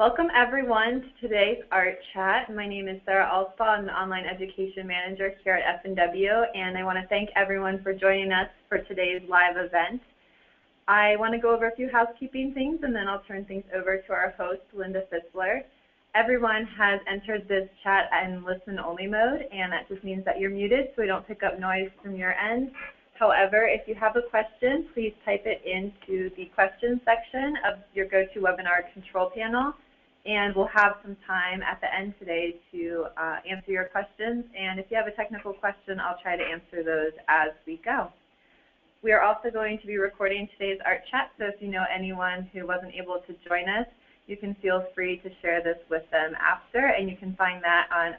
Welcome everyone to today's Art Chat. My name is Sarah Alspaugh. I'm the Online Education Manager here at FNW, and I want to thank everyone for joining us for today's live event. I want to go over a few housekeeping things, and then I'll turn things over to our host, Linda Fitzler. Everyone has entered this chat in listen-only mode, and that just means that you're muted so we don't pick up noise from your end. However, if you have a question, please type it into the questions section of your GoToWebinar control panel, and we'll have some time at the end today to answer your questions. And if you have a technical question, I'll try to answer those as we go. We are also going to be recording today's Art Chat, so if you know anyone who wasn't able to join us, you can feel free to share this with them after, and you can find that on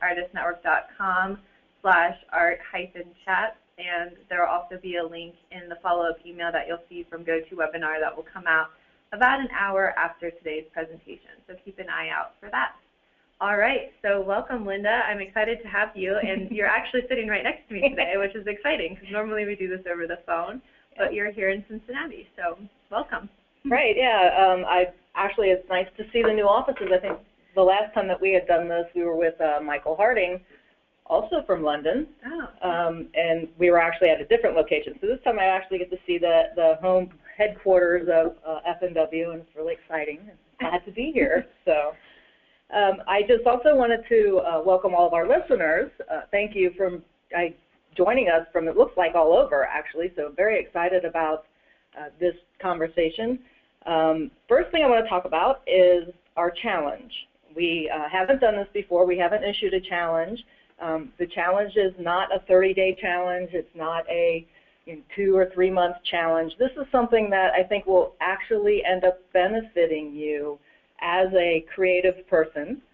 artistnetwork.com/art-chat. And there will also be a link in the follow-up email that you'll see from GoToWebinar that will come out about an hour after today's presentation. So keep an eye out for that. All right, so welcome, Linda. I'm excited to have you. And you're actually sitting right next to me today, which is exciting because normally we do this over the phone, but you're here in Cincinnati. So welcome. Right, yeah. Actually, it's nice to see the new offices. I think the last time that we had done this, we were with Michael Harding, also from London, and we were actually at a different location. So this time I actually get to see the home headquarters of FNW, and it's really exciting. I'm glad to be here. So I just also wanted to welcome all of our listeners. Thank you for joining us from, it looks like, all over, actually. So very excited about this conversation. First thing I want to talk about is our challenge. We haven't done this before. We haven't issued a challenge. The challenge is not a 30-day challenge. It's not a 2 or 3 month challenge. This is something that I think will actually end up benefiting you as a creative person.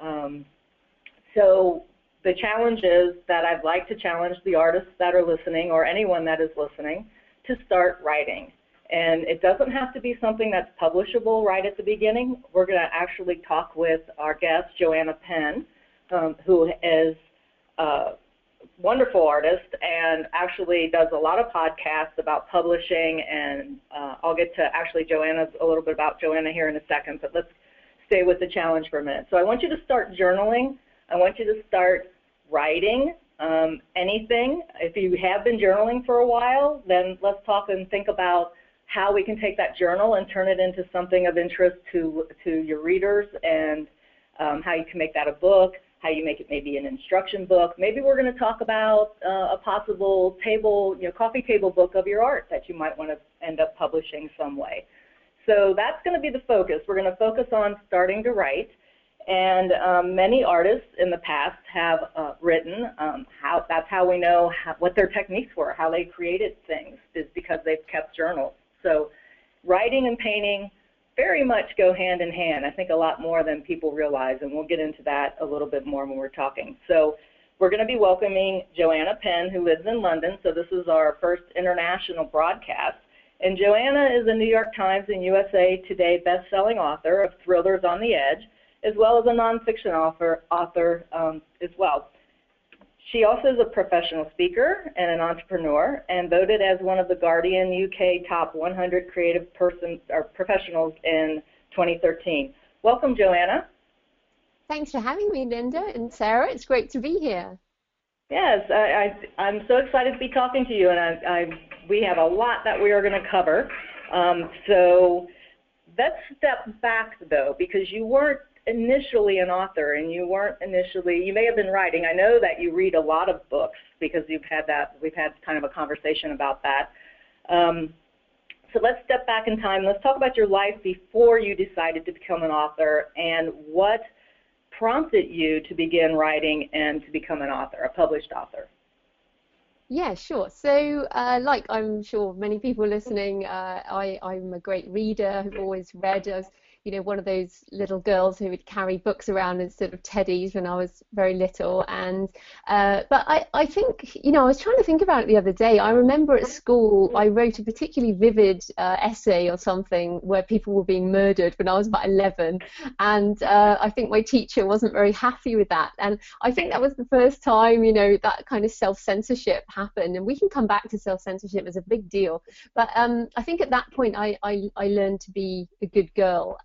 So the challenge is that I'd like to challenge the artists that are listening, or anyone that is listening, to start writing. And it doesn't have to be something that's publishable right at the beginning. We're going to actually talk with our guest, Joanna Penn, who is a wonderful artist and actually does a lot of podcasts about publishing, and I'll get to actually a little bit about Joanna here in a second, but let's stay with the challenge for a minute. So I want you to start journaling. I want you to start writing anything. If you have been journaling for a while, then let's talk and think about how we can take that journal and turn it into something of interest to your readers, and how you can make that a book, how you make it maybe an instruction book. Maybe we're going to talk about a possible coffee table book of your art that you might want to end up publishing some way. So that's going to be the focus. We're going to focus on starting to write. And many artists in the past have written. That's how we know what their techniques were, how they created things, is because they've kept journals. So writing and painting very much go hand in hand, I think a lot more than people realize, and we'll get into that a little bit more when we're talking. So we're going to be welcoming Joanna Penn, who lives in London, so this is our first international broadcast. And Joanna is a New York Times and USA Today best-selling author of Thrillers on the Edge, as well as a nonfiction author as well. She also is a professional speaker and an entrepreneur, and voted as one of the Guardian UK Top 100 Creative Professionals in 2013. Welcome, Joanna. Thanks for having me, Linda and Sarah. It's great to be here. Yes, I'm so excited to be talking to you, and we have a lot that we are going to cover. So let's step back, though, because you weren't initially an author, and you may have been writing. I know that you read a lot of books because we've had kind of a conversation about that. So let's step back in time. Let's talk about your life before you decided to become an author, and what prompted you to begin writing and to become an author, a published author. Yeah, sure. So like I'm sure many people listening, I'm a great reader. I've always read. I was one of those little girls who would carry books around instead of teddies when I was very little. And but I think, I was trying to think about it the other day. I remember at school I wrote a particularly vivid essay or something where people were being murdered when I was about 11, and I think my teacher wasn't very happy with that. And I think that was the first time, that kind of self-censorship happened. And we can come back to self-censorship as a big deal. But I think at that point I learned to be a good girl.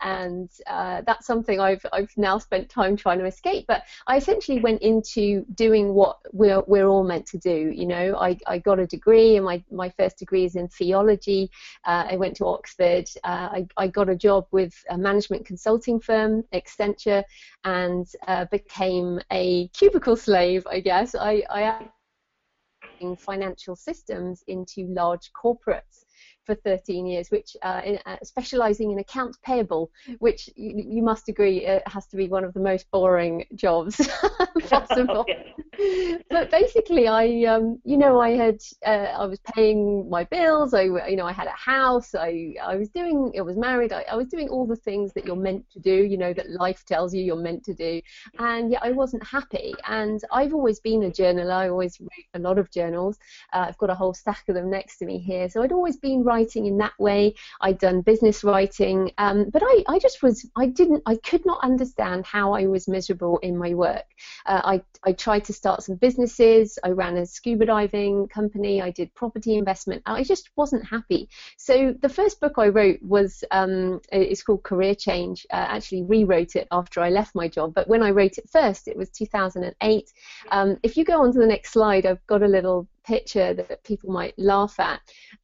and that's something I've now spent time trying to escape. But I essentially went into doing what we're all meant to do. You know, I got a degree, and my first degree is in theology. I went to Oxford. I got a job with a management consulting firm, Accenture, and became a cubicle slave, I guess. I financial systems into large corporates for 13 years, which specializing in accounts payable, which you must agree has to be one of the most boring jobs possible. But basically, I was paying my bills. I had a house. I was married. I was doing all the things that you're meant to do. You know, that life tells you you're meant to do, and yet I wasn't happy. And I've always been a journaler. I always wrote a lot of journals. I've got a whole stack of them next to me here. So I'd always been writing in that way. I'd done business writing, but I could not understand how I was miserable in my work. I tried to start some businesses. I ran a scuba diving company. I did property investment. I just wasn't happy. So the first book I wrote was it's called Career Change. Actually rewrote it after I left my job, but when I wrote it first, it was 2008. If you go on to the next slide, I've got a little picture that people might laugh at.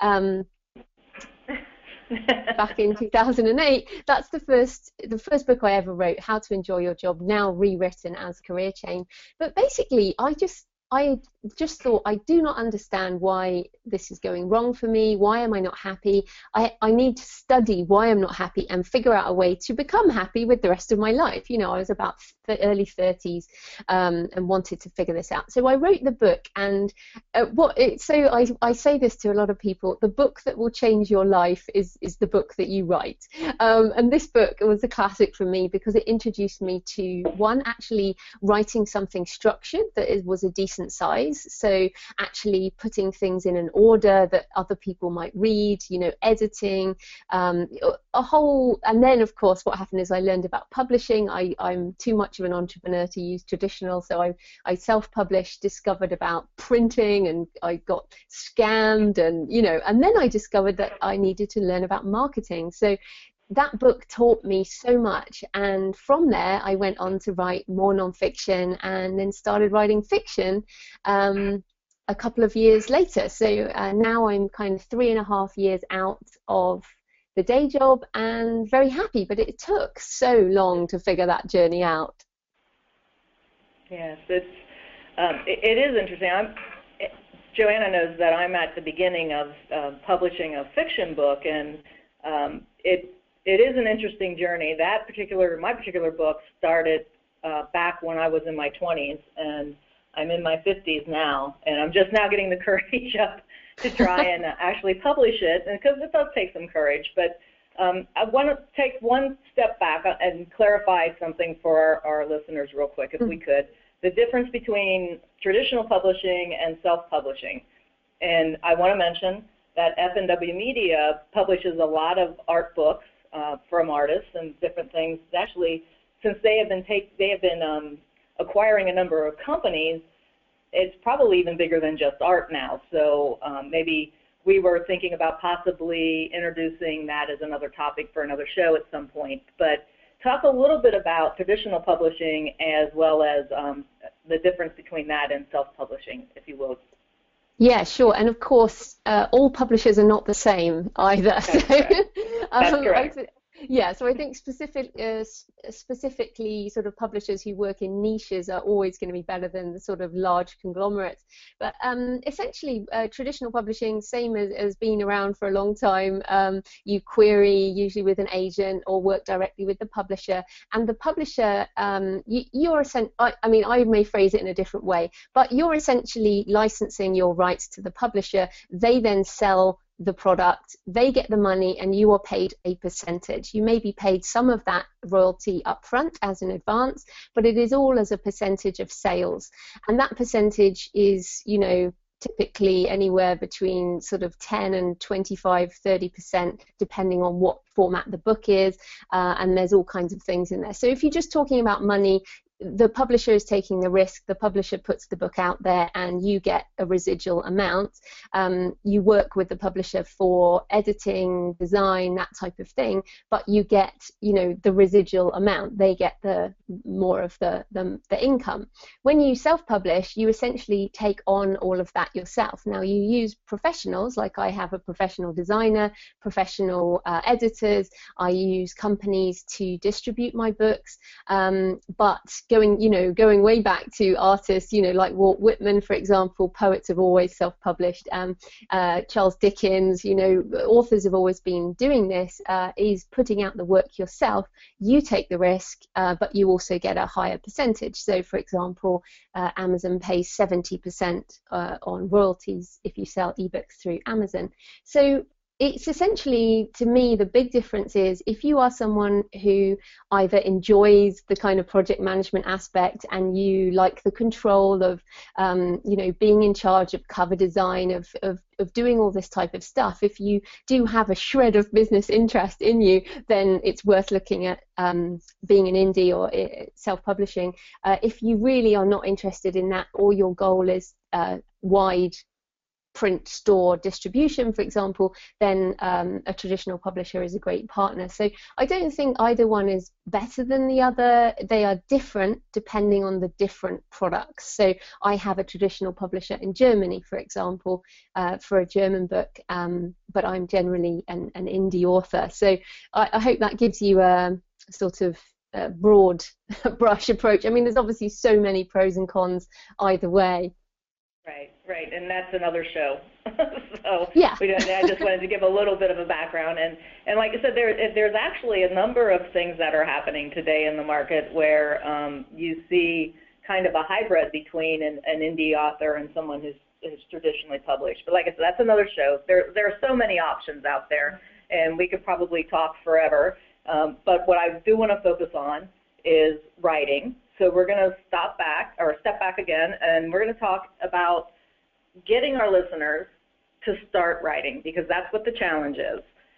Back in 2008, that's the first book I ever wrote, How to Enjoy Your Job, now rewritten as Career Change. But basically, I just thought, I do not understand why this is going wrong for me. Why am I not happy? I need to study why I'm not happy and figure out a way to become happy with the rest of my life. You know, I was about the early 30s and wanted to figure this out. So I wrote the book, and I say this to a lot of people: the book that will change your life is the book that you write. And this book was a classic for me because it introduced me to, one, actually writing something structured that was a decent size, so actually putting things in an order that other people might read, you know, editing, and then of course what happened is I learned about publishing. I'm too much of an entrepreneur to use traditional, so I self-published, discovered about printing, and I got scammed, and then I discovered that I needed to learn about marketing. So that book taught me so much, and from there I went on to write more nonfiction, and then started writing fiction a couple of years later. So now I'm kind of 3.5 years out of the day job and very happy, but it took so long to figure that journey out. Yes, it is interesting. Joanna knows that I'm at the beginning of publishing a fiction book, and it is an interesting journey. My particular book started back when I was in my 20s, and I'm in my 50s now, and I'm just now getting the courage up to try and actually publish it, and because it does take some courage. But I want to take one step back and clarify something for our listeners real quick, if we could. The difference between traditional publishing and self-publishing. And I want to mention that FNW Media publishes a lot of art books from artists and different things. Actually, since they have been acquiring a number of companies, it's probably even bigger than just art now. So maybe we were thinking about possibly introducing that as another topic for another show at some point. But talk a little bit about traditional publishing as well as the difference between that and self-publishing, if you will. Yeah, sure. And of course, all publishers are not the same either. That's correct. That's correct. Yeah, so I think specifically sort of publishers who work in niches are always going to be better than the sort of large conglomerates. But essentially, traditional publishing, same as being around for a long time. You query usually with an agent or work directly with the publisher, and the publisher, you're essentially, I may phrase it in a different way, but you're essentially licensing your rights to the publisher. They then sell the product, they get the money, and you are paid a percentage. You may be paid some of that royalty upfront as an advance, but it is all as a percentage of sales, and that percentage is, you know, typically anywhere between sort of 10 and 25-30%, depending on what format the book is, and there's all kinds of things in there. So if you're just talking about money, the publisher is taking the risk, the publisher puts the book out there, and you get a residual amount. You work with the publisher for editing, design, that type of thing, but you get, you know, the residual amount. They get the more of the income. When you self-publish, you essentially take on all of that yourself. Now, you use professionals, like I have a professional designer, professional editors. I use companies to distribute my books, but going way back to artists, you know, like Walt Whitman, for example, poets have always self-published. Charles Dickens, you know, authors have always been doing this, is putting out the work yourself. You take the risk, but you also get a higher percentage. So, for example, Amazon pays 70% on royalties if you sell ebooks through Amazon. So it's essentially, to me, the big difference is if you are someone who either enjoys the kind of project management aspect and you like the control of, being in charge of cover design, of doing all this type of stuff, if you do have a shred of business interest in you, then it's worth looking at being an indie or self-publishing. If you really are not interested in that, or your goal is wide print store distribution, for example, then a traditional publisher is a great partner. So I don't think either one is better than the other. They are different depending on the different products. So I have a traditional publisher in Germany, for example, for a German book, but I'm generally an indie author. So I hope that gives you a sort of broad brush approach. I mean, there's obviously so many pros and cons either way. Right, and that's another show. So yeah. I just wanted to give a little bit of a background, and like I said, there's actually a number of things that are happening today in the market where you see kind of a hybrid between an indie author and someone who's traditionally published. But like I said, that's another show. There are so many options out there, and we could probably talk forever. But what I do want to focus on is writing. So we're going to step back again, and we're going to talk about getting our listeners to start writing, because that's what the challenge is.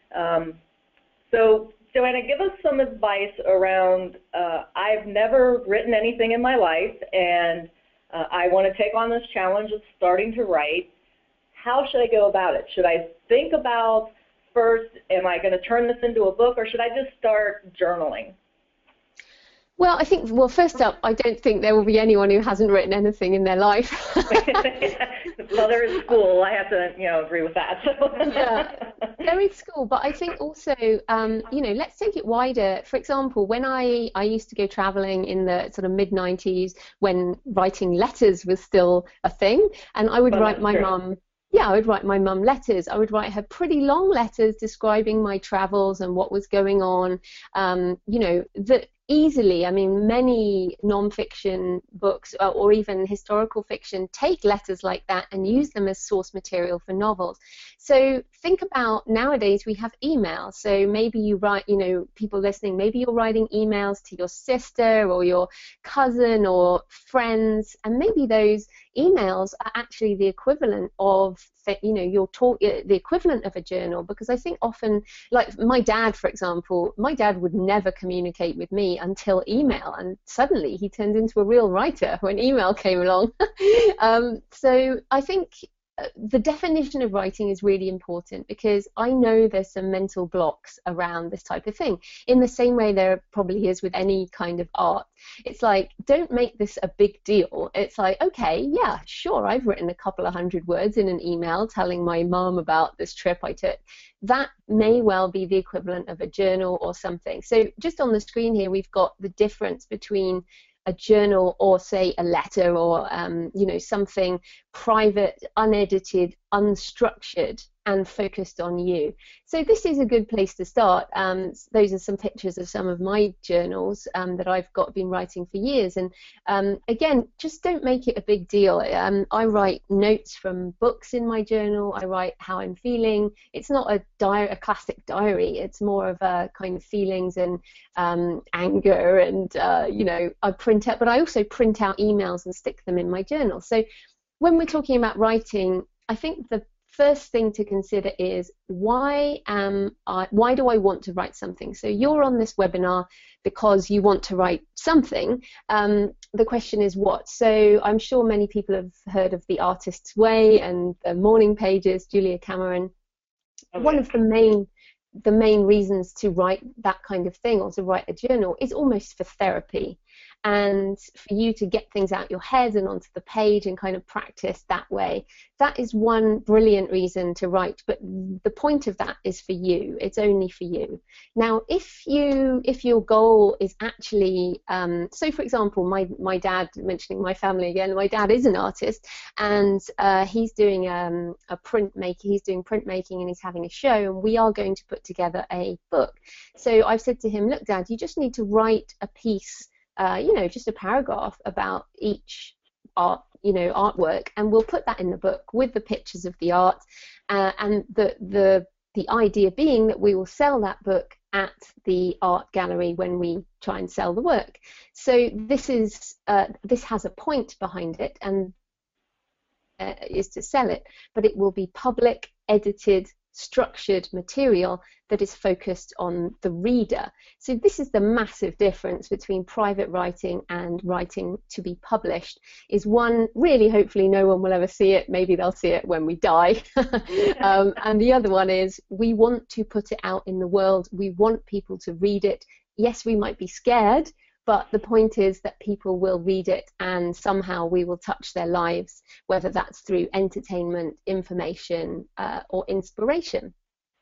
So Joanna, give us some advice around, I've never written anything in my life, and I want to take on this challenge of starting to write. How should I go about it? Should I think about first, am I going to turn this into a book, or should I just start journaling? Well, I think, first up, I don't think there will be anyone who hasn't written anything in their life. Well, there is school. I have to, agree with that. So. Yeah, there is school, but I think also, let's take it wider. For example, when I used to go traveling in the sort of mid-90s when writing letters was still a thing, and I would write my mum. Yeah, I would write my mum letters. I would write her pretty long letters describing my travels and what was going on. Easily, I mean, many non-fiction books or even historical fiction take letters like that and use them as source material for novels. So think about, nowadays we have email. So maybe you write, people listening, maybe you're writing emails to your sister or your cousin or friends, and maybe those emails are actually the equivalent of, the equivalent of a journal, because I think often, like my dad, for example, my dad would never communicate with me until email, and suddenly he turned into a real writer when email came along. So I think the definition of writing is really important, because I know there's some mental blocks around this type of thing, in the same way there probably is with any kind of art. It's like, don't make this a big deal. It's like, okay, yeah, sure, I've written a couple of hundred words in an email telling my mom about this trip I took. That may well be the equivalent of a journal or something. So just on the screen here, we've got the difference between a journal or, say, a letter or, something private, unedited, unstructured, and focused on you. So this is a good place to start. Those are some pictures of some of my journals that I've been writing for years. And again, just don't make it a big deal. I write notes from books in my journal. I write how I'm feeling. It's not a classic diary. It's more of a kind of feelings and anger, and I print out, but I also print out emails and stick them in my journal. So when we're talking about writing, I think the first thing to consider is why do I want to write something? So you're on this webinar because you want to write something. The question is what? So I'm sure many people have heard of The Artist's Way and the morning pages, Julia Cameron. Okay. One of the main reasons to write that kind of thing, or to write a journal, is almost for therapy, and for you to get things out your head and onto the page and kind of practice that way. That is one brilliant reason to write, but the point of that is for you. It's only for you. Now, if your goal is actually, so for example, my dad, mentioning my family again, my dad is an artist, and he's doing he's doing printmaking, and he's having a show, and we are going to put together a book. So I've said to him, look, Dad, you just need to write a piece, just a paragraph about each artwork, and we'll put that in the book with the pictures of the art, and the idea being that we will sell that book at the art gallery when we try and sell the work. So this has a point behind it, and is to sell it, but it will be public, edited, structured material that is focused on the reader. So this is the massive difference between private writing and writing to be published. Is one, really, hopefully no one will ever see it, maybe they'll see it when we die. And the other one is, we want to put it out in the world, we want people to read it. Yes, we might be scared, but the point is that people will read it, and somehow we will touch their lives, whether that's through entertainment, information, or inspiration.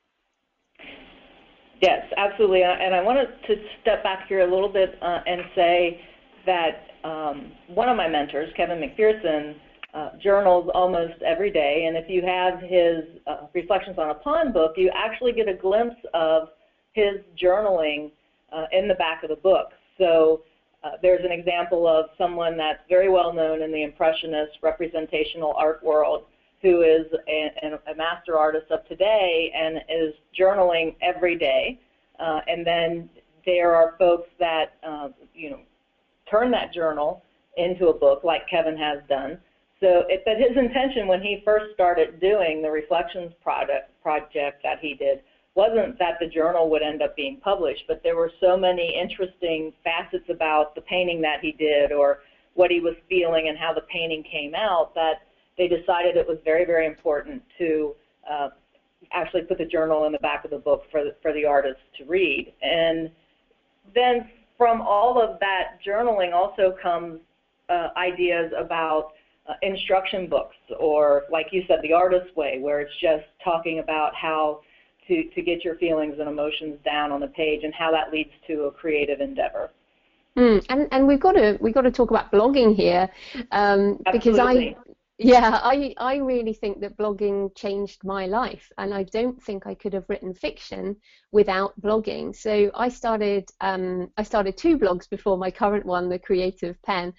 Yes, absolutely. And I wanted to step back here a little bit and say that one of my mentors, Kevin McPherson, journals almost every day. And if you have his Reflections on a Pond book, you actually get a glimpse of his journaling in the back of the book. So there's an example of someone that's very well known in the Impressionist representational art world, who is a master artist of today and is journaling every day. And then there are folks that turn that journal into a book, like Kevin has done. So, but his intention when he first started doing the Reflections project that he did wasn't that the journal would end up being published, but there were so many interesting facets about the painting that he did, or what he was feeling and how the painting came out, that they decided it was very, very important to actually put the journal in the back of the book for the artist to read. And then from all of that journaling also comes ideas about instruction books, or like you said, The Artist's Way, where it's just talking about how to get your feelings and emotions down on the page, and how that leads to a creative endeavor. And we've got to talk about blogging here, because I really think that blogging changed my life, and I don't think I could have written fiction without blogging. So I started 2 blogs before my current one, The Creative Pen,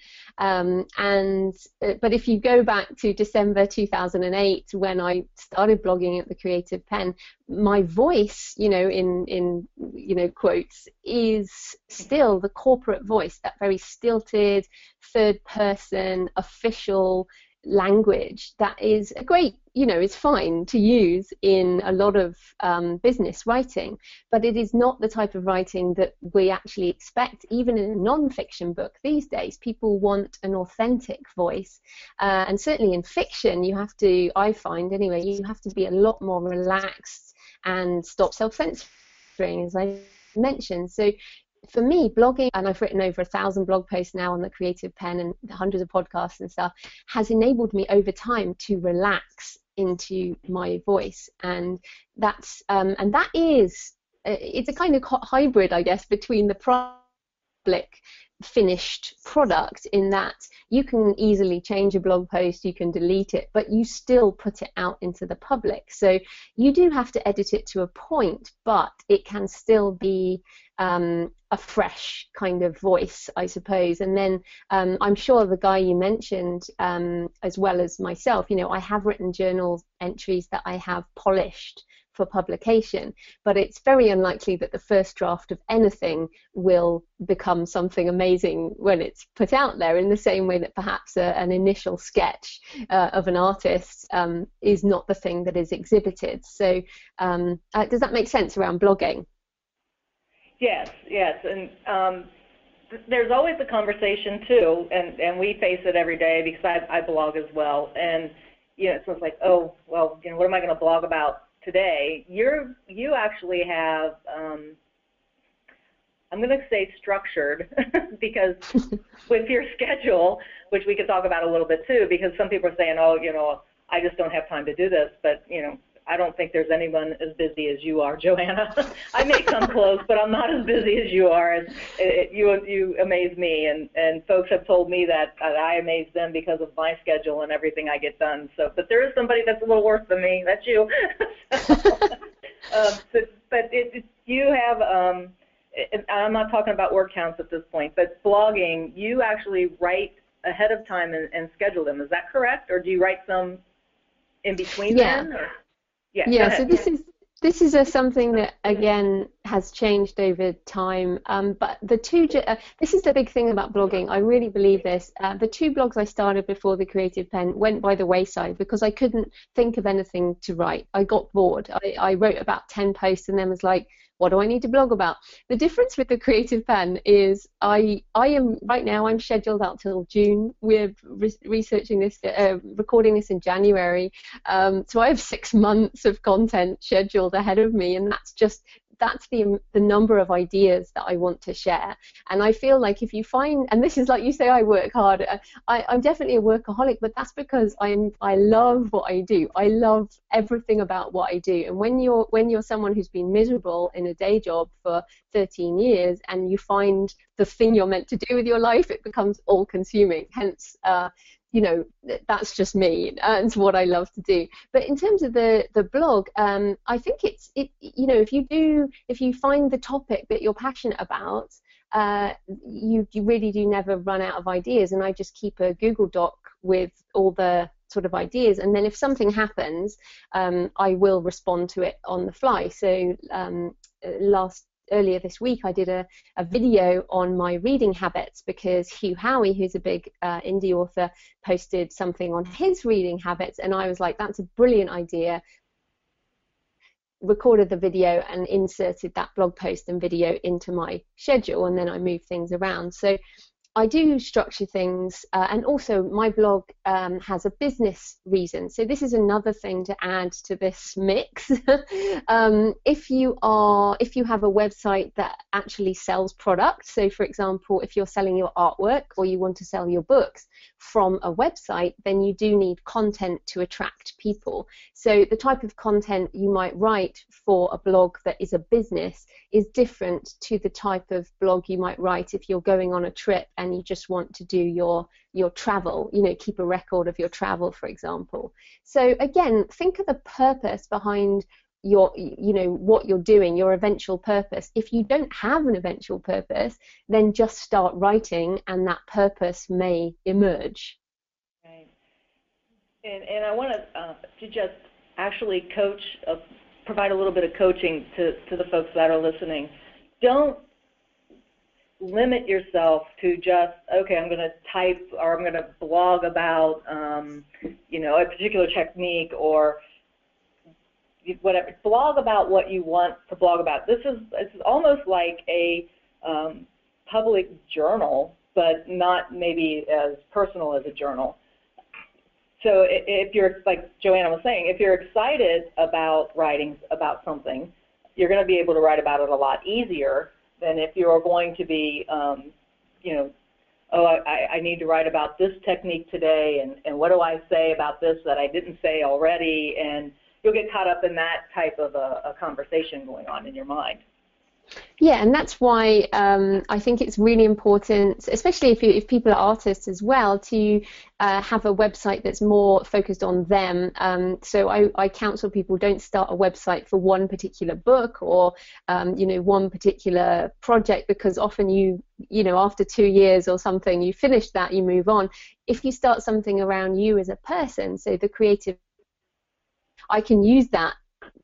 but if you go back to December 2008, when I started blogging at The Creative Pen, my voice, in quotes, is still the corporate voice, that very stilted, third person, official language that is a great, is fine to use in a lot of business writing, but it is not the type of writing that we actually expect, even in a non-fiction book these days. People want an authentic voice, and certainly in fiction, I find anyway, you have to be a lot more relaxed and stop self-censoring, as I mentioned. So for me, blogging, and I've written over 1,000 blog posts now on The Creative Pen and hundreds of podcasts and stuff, has enabled me over time to relax into my voice, and that is it's a kind of hybrid, I guess, between the public finished product, in that you can easily change a blog post, you can delete it, but you still put it out into the public. So you do have to edit it to a point, but it can still be a fresh kind of voice, I suppose. And then I'm sure the guy you mentioned, as well as myself, I have written journal entries that I have polished for publication, but it's very unlikely that the first draft of anything will become something amazing when it's put out there, in the same way that perhaps an initial sketch of an artist is not the thing that is exhibited. So does that make sense around blogging? Yes, and there's always a conversation too, and we face it every day because I blog as well, and so it's like, oh, well, what am I going to blog about today? You actually have, I'm going to say structured, because with your schedule, which we could talk about a little bit too, because some people are saying, oh, I just don't have time to do this, but I don't think there's anyone as busy as you are, Joanna. I may come close, but I'm not as busy as you are. You amaze me, and folks have told me that I amaze them because of my schedule and everything I get done. So, but there is somebody that's a little worse than me. That's you. You have, and I'm not talking about word counts at this point, but blogging, you actually write ahead of time and schedule them. Is that correct, or do you write some in between then? Or? Yeah, so this is something that, again, has changed over time, but this is the big thing about blogging. I really believe this. The 2 blogs I started before the Creative Penn went by the wayside because I couldn't think of anything to write. I got bored. I wrote about 10 posts and then was like, what do I need to blog about? The difference with the Creative Penn is I am right now, I'm scheduled out till June. We're researching this, recording this in January. So I have 6 months of content scheduled ahead of me, and that's the number of ideas that I want to share. And I feel like if you find, and this is like you say, I work hard. I'm definitely a workaholic, but that's because I love what I do. I love everything about what I do. And when you're someone who's been miserable in a day job for 13 years and you find the thing you're meant to do with your life, it becomes all-consuming. Hence, that's just me, and it's what I love to do. But in terms of the blog, I think if you find the topic that you're passionate about, you really do never run out of ideas. And I just keep a Google Doc with all the sort of ideas, and then if something happens, I will respond to it on the fly. So earlier this week, I did a video on my reading habits because Hugh Howey, who's a big indie author, posted something on his reading habits, and I was like, that's a brilliant idea. Recorded the video and inserted that blog post and video into my schedule, and then I moved things around. So I do structure things, and also my blog has a business reason. So this is another thing to add to this mix. If you have a website that actually sells products, so for example, if you're selling your artwork or you want to sell your books from a website, then you do need content to attract people. So the type of content you might write for a blog that is a business is different to the type of blog you might write if you're going on a trip and you just want to do your travel, keep a record of your travel, for example. So again, think of the purpose behind what you're doing, your eventual purpose. If you don't have an eventual purpose, then just start writing and that purpose may emerge. Right. And I want to just actually provide a little bit of coaching to the folks that are listening. Don't limit yourself to just, okay, I'm going to type or I'm going to blog about, a particular technique or whatever. Blog about what you want to blog about. It's almost like a public journal, but not maybe as personal as a journal. So if you're, like Joanna was saying, if you're excited about writing about something, you're going to be able to write about it a lot easier than if you're going to be, I need to write about this technique today, and what do I say about this that I didn't say already, and you'll get caught up in that type of a conversation going on in your mind. Yeah, and that's why I think it's really important, especially if people are artists as well, to have a website that's more focused on them. So I counsel people, don't start a website for one particular book or one particular project, because often after 2 years or something, you finish that, you move on. If you start something around you as a person, so the creative, I can use that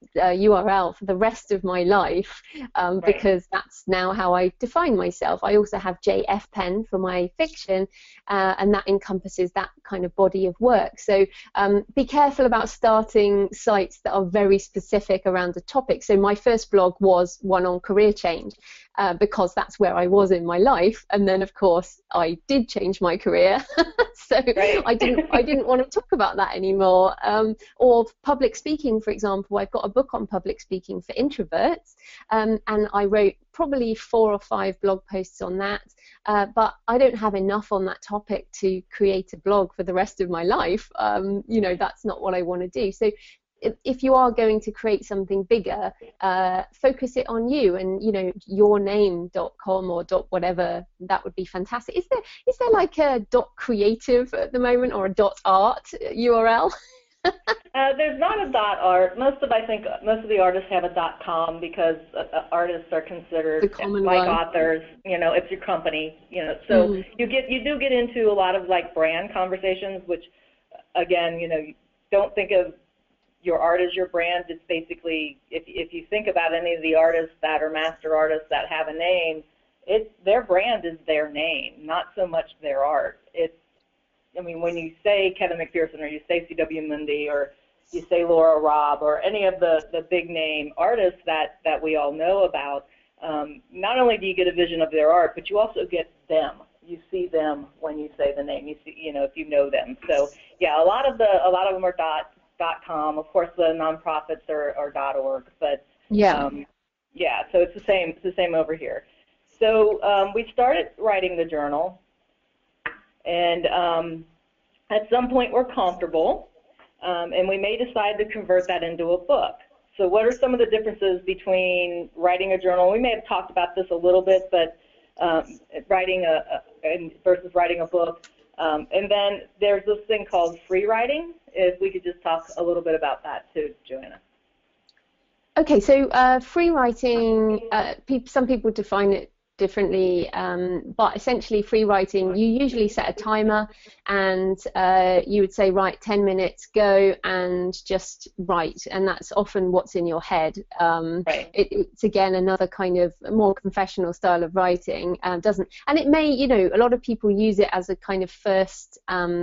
URL for the rest of my life, Right. because that's now how I define myself. I also have JF Pen for my fiction, and that encompasses that kind of body of work. So be careful about starting sites that are very specific around a topic. So my first blog was one on career change, because that's where I was in my life, and then of course I did change my career. So Right. I didn't want to talk about that anymore. Or public speaking, for example, I've got a book on public speaking for introverts, and I wrote probably 4 or 5 blog posts on that, but I don't have enough on that topic to create a blog for the rest of my life. You know, that's not what I want to do. So if you are going to create something bigger, focus it on you, and you know, yourname.com or .whatever, that would be fantastic. Is there like a .creative at the moment, or a .art URL? There's not a .art. I think most of the artists have a .com, because artists are considered The common like one. authors. You know, it's your company. You know, so you do get into a lot of like brand conversations, which, again, you know, you don't think of your art as your brand. It's basically, if you think about any of the artists that are master artists that have a name, their brand is their name, not so much their art. I mean, when you say Kevin McPherson, or you say C.W. Mundy, or you say Laura Robb, or any of the big name artists that we all know about, not only do you get a vision of their art, but you also get them. You see them when you say the name. You see, you know, if you know them. So yeah, a lot of them are .com. Of course, the nonprofits are .org, but Yeah. yeah. So it's the same. It's the same over here. So we started writing the journal, and at some point we're comfortable, and we may decide to convert that into a book. So what are some of the differences between writing a journal? We may have talked about this a little bit, but writing versus writing a book. And then there's this thing called free writing. If we could just talk a little bit about that too, Joanna. Okay, so free writing, some people define it differently, but essentially free writing, you usually set a timer, and you would say, right, 10 minutes, go and just write, and that's often what's in your head. Right. It's again another kind of more confessional style of writing, and it may, you know, a lot of people use it as a kind of first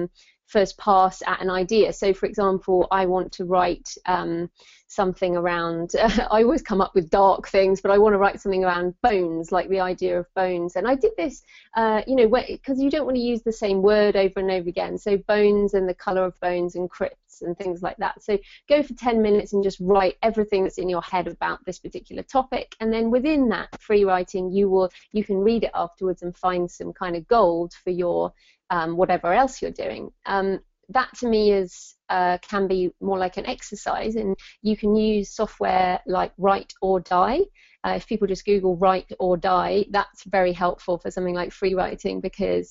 pass at an idea. So for example, I want to write something around, I always come up with dark things, but I want to write something around bones, like the idea of bones. And I did this, you know, because you don't want to use the same word over and over again. So bones and the color of bones and crypts and things like that. So go for 10 minutes and just write everything that's in your head about this particular topic. And then within that free writing, you can read it afterwards and find some kind of gold for your whatever else you're doing. That to me can be more like an exercise, and you can use software like Write or Die. If people just Google Write or Die, that's very helpful for something like free writing, because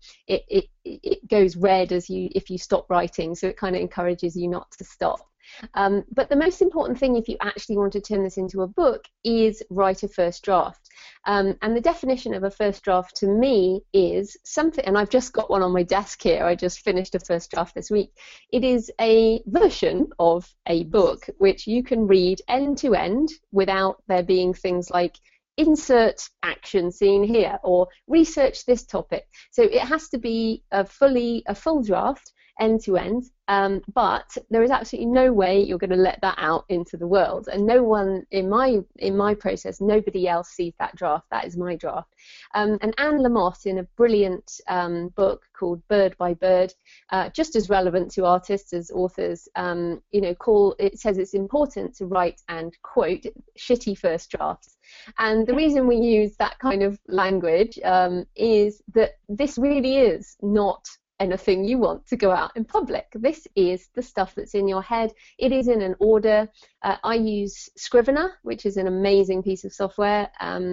it goes red if you stop writing, so it kind of encourages you not to stop. But the most important thing, if you actually want to turn this into a book, is write a first draft. And the definition of a first draft to me is something, and I've just got one on my desk here, I just finished a first draft this week. It is a version of a book which you can read end to end without there being things like insert action scene here or research this topic. So it has to be a full draft, end to end, but there is absolutely no way you're going to let that out into the world, and no one in my process, nobody else sees that draft. That is my draft. And Anne Lamott, in a brilliant book called Bird by Bird, just as relevant to artists as authors, you know, it says it's important to write and quote shitty first drafts. And the reason we use that kind of language is that this really is not anything you want to go out in public. This is the stuff that's in your head. It is in an order. I use Scrivener, which is an amazing piece of software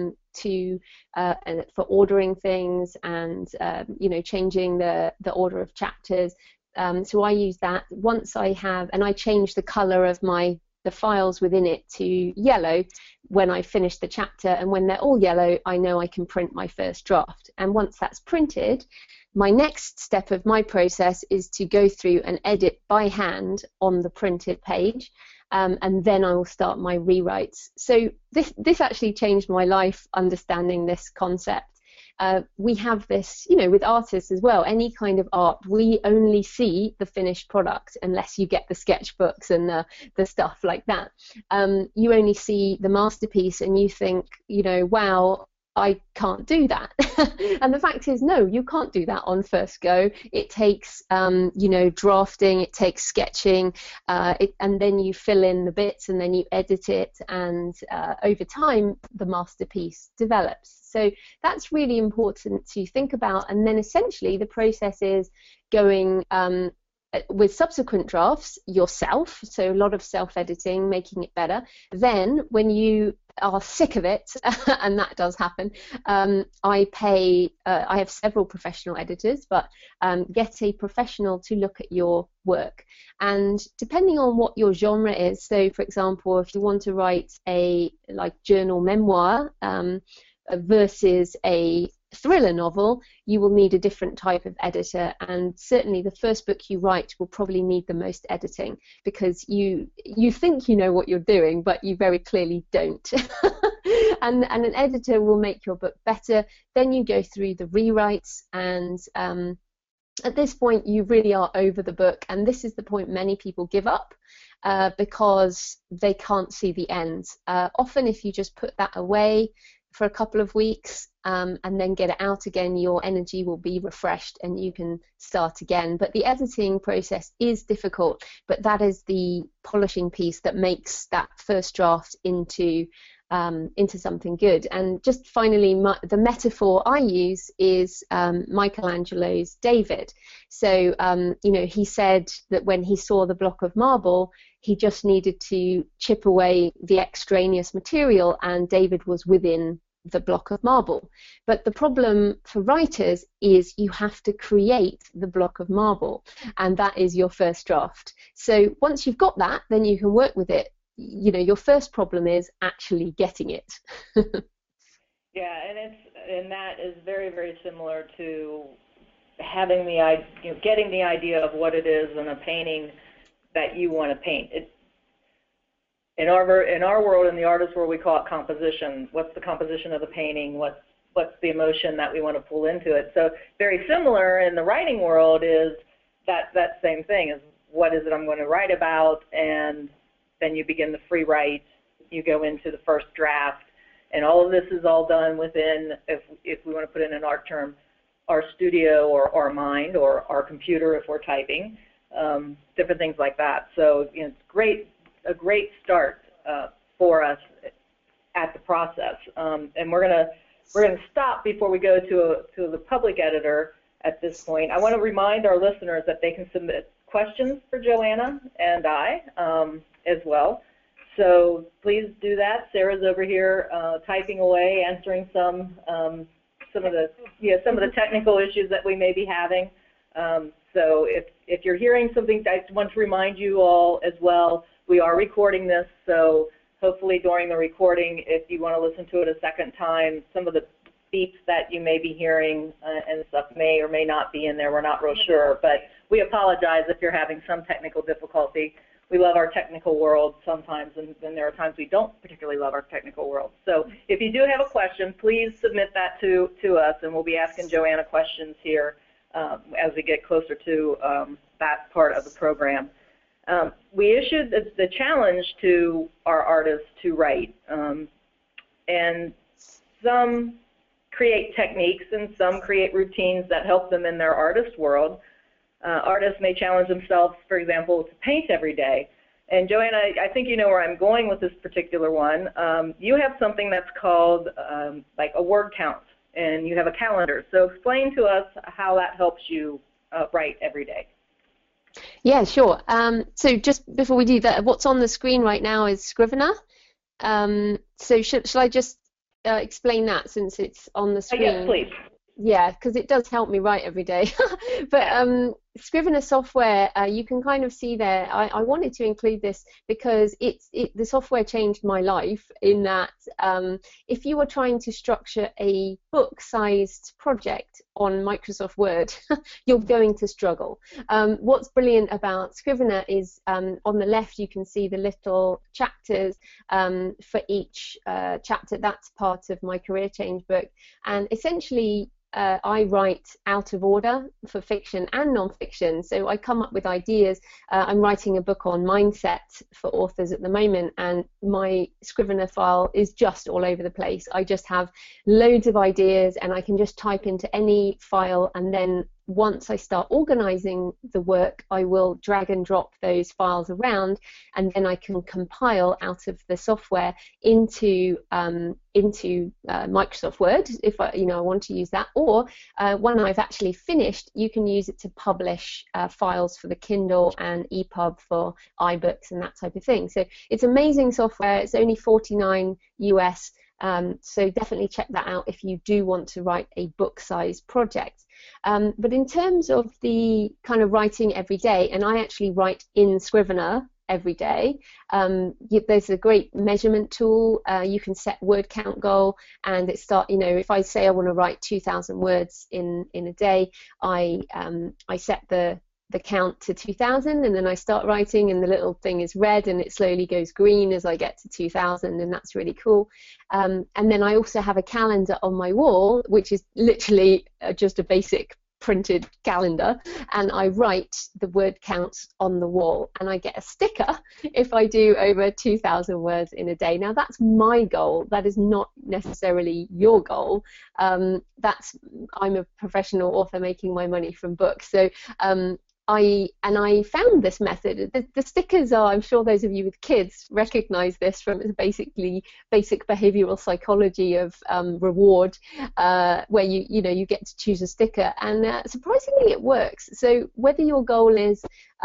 for ordering things and you know, changing the order of chapters. So I use that. Once I have, and I change the color of the files within it to yellow when I finish the chapter, and when they're all yellow, I know I can print my first draft. And once that's printed, my next step of my process is to go through and edit by hand on the printed page, and then I will start my rewrites. So this actually changed my life, understanding this concept. We have this, with artists as well. Any kind of art, we only see the finished product unless you get the sketchbooks and the stuff like that. You only see the masterpiece and you think, wow, I can't do that. And the fact is, no, you can't do that on first go. It takes, drafting, it takes sketching, and then you fill in the bits and then you edit it, and over time, the masterpiece develops. So that's really important to think about. And then essentially the process is going with subsequent drafts yourself, so a lot of self-editing, making it better. Then when you are sick of it, and that does happen, I have several professional editors, but get a professional to look at your work. And depending on what your genre is, so for example, if you want to write a journal memoir versus a thriller novel, you will need a different type of editor, and certainly the first book you write will probably need the most editing, because you think you know what you're doing, but you very clearly don't. and an editor will make your book better. Then you go through the rewrites, and at this point you really are over the book, and this is the point many people give up because they can't see the end. Often if you just put that away for a couple of weeks and then get it out again, your energy will be refreshed and you can start again. But the editing process is difficult, but that is the polishing piece that makes that first draft into something good. And just finally, the metaphor I use is Michelangelo's David. So he said that when he saw the block of marble, he just needed to chip away the extraneous material and David was within the block of marble. But the problem for writers is you have to create the block of marble, and that is your first draft. So once you've got that, then you can work with it. Your first problem is actually getting it. Yeah, and that is very, very similar to having getting the idea of what it is in a painting that you want to paint. In our world, in the artist world, we call it composition. What's the composition of the painting? What's the emotion that we want to pull into it? So very similar in the writing world is that same thing, is what is it I'm going to write about, and then you begin the free write, you go into the first draft, and all of this is all done within, if we want to put in an art term, our studio or our mind or our computer if we're typing, different things like that. So it's a great start for us at the process. And we're gonna stop before we go to the public editor at this point. I want to remind our listeners that they can submit questions for Joanna and I as well. So please do that. Sarah's over here typing away, answering some of the technical issues that we may be having. So if you're hearing something, I want to remind you all as well, we are recording this, so hopefully during the recording, if you want to listen to it a second time, some of the beeps that you may be hearing and stuff may or may not be in there. We're not real sure, but we apologize if you're having some technical difficulty. We love our technical world sometimes, and then there are times we don't particularly love our technical world. So if you do have a question, please submit that to us, and we'll be asking Joanna questions here as we get closer to that part of the program. We issued the challenge to our artists to write, and some create techniques and some create routines that help them in their artist world. Artists may challenge themselves, for example, to paint every day. And Joanna, I think you know where I'm going with this particular one. You have something that's called like a word count, and you have a calendar. So explain to us how that helps you write every day. Yeah, sure. So just before we do that, what's on the screen right now is Scrivener. So shall I just explain that since it's on the screen? Yes, please. Yeah, because it does help me write every day. But Scrivener software, you can kind of see there, I wanted to include this because the software changed my life in that if you are trying to structure a book-sized project on Microsoft Word, you're going to struggle. What's brilliant about Scrivener is on the left you can see the little chapters for each chapter. That's part of my career change book, and essentially I write out of order for fiction and non-fiction, so I come up with ideas. I'm writing a book on mindset for authors at the moment, and my Scrivener file is just all over the place. I just have loads of ideas, and I can just type into any file, and then once I start organizing the work, I will drag and drop those files around, and then I can compile out of the software into Microsoft Word if I want to use that, or when I've actually finished, you can use it to publish files for the Kindle and EPUB for iBooks and that type of thing. So it's amazing software. It's only $49 US. So definitely check that out if you do want to write a book-sized project. But in terms of the kind of writing every day, and I actually write in Scrivener every day, there's a great measurement tool. You can set word count goal, and if I say I want to write 2,000 words in a day, I set the count to 2,000, and then I start writing, and the little thing is red, and it slowly goes green as I get to 2,000, and that's really cool. And then I also have a calendar on my wall, which is literally just a basic printed calendar, and I write the word counts on the wall, and I get a sticker if I do over 2,000 words in a day. Now that's my goal. That is not necessarily your goal. I'm a professional author making my money from books, so I found this method. The stickers are, I'm sure those of you with kids recognize this from basically basic behavioral psychology of reward, where you get to choose a sticker, and surprisingly it works. So whether your goal is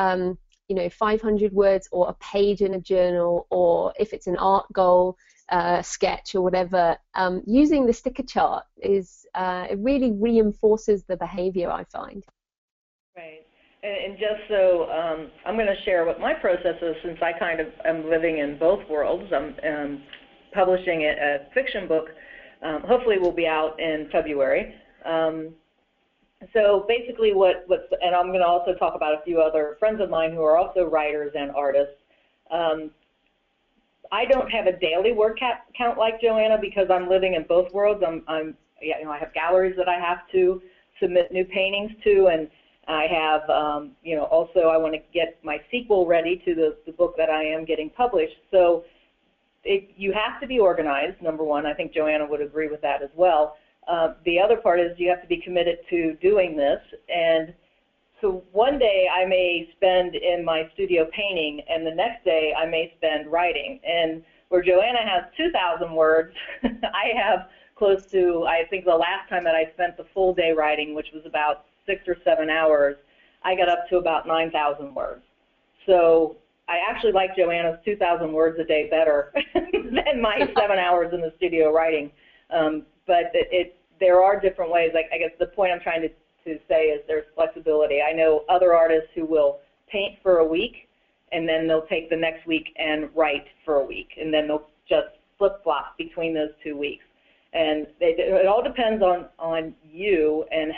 500 words or a page in a journal, or if it's an art goal, sketch or whatever, using the sticker chart it really reinforces the behavior, I find. Right. And just so I'm going to share what my process is, since I kind of am living in both worlds. I'm publishing a fiction book. Hopefully will be out in February. So basically and I'm going to also talk about a few other friends of mine who are also writers and artists. I don't have a daily word count like Joanna because I'm living in both worlds. I have galleries that I have to submit new paintings to, and I have, also I want to get my sequel ready to the book that I am getting published. So you have to be organized, number one. I think Joanna would agree with that as well. The other part is you have to be committed to doing this. And so one day I may spend in my studio painting, and the next day I may spend writing. And where Joanna has 2,000 words, I have close to, I think the last time that I spent the full day writing, which was about 6 or 7 hours, I got up to about 9,000 words. So I actually like Joanna's 2,000 words a day better than my 7 hours in the studio writing. But there are different ways. Like, I guess the point I'm trying to say is there's flexibility. I know other artists who will paint for a week, and then they'll take the next week and write for a week, and then they'll just flip-flop between those 2 weeks. And it all depends on you and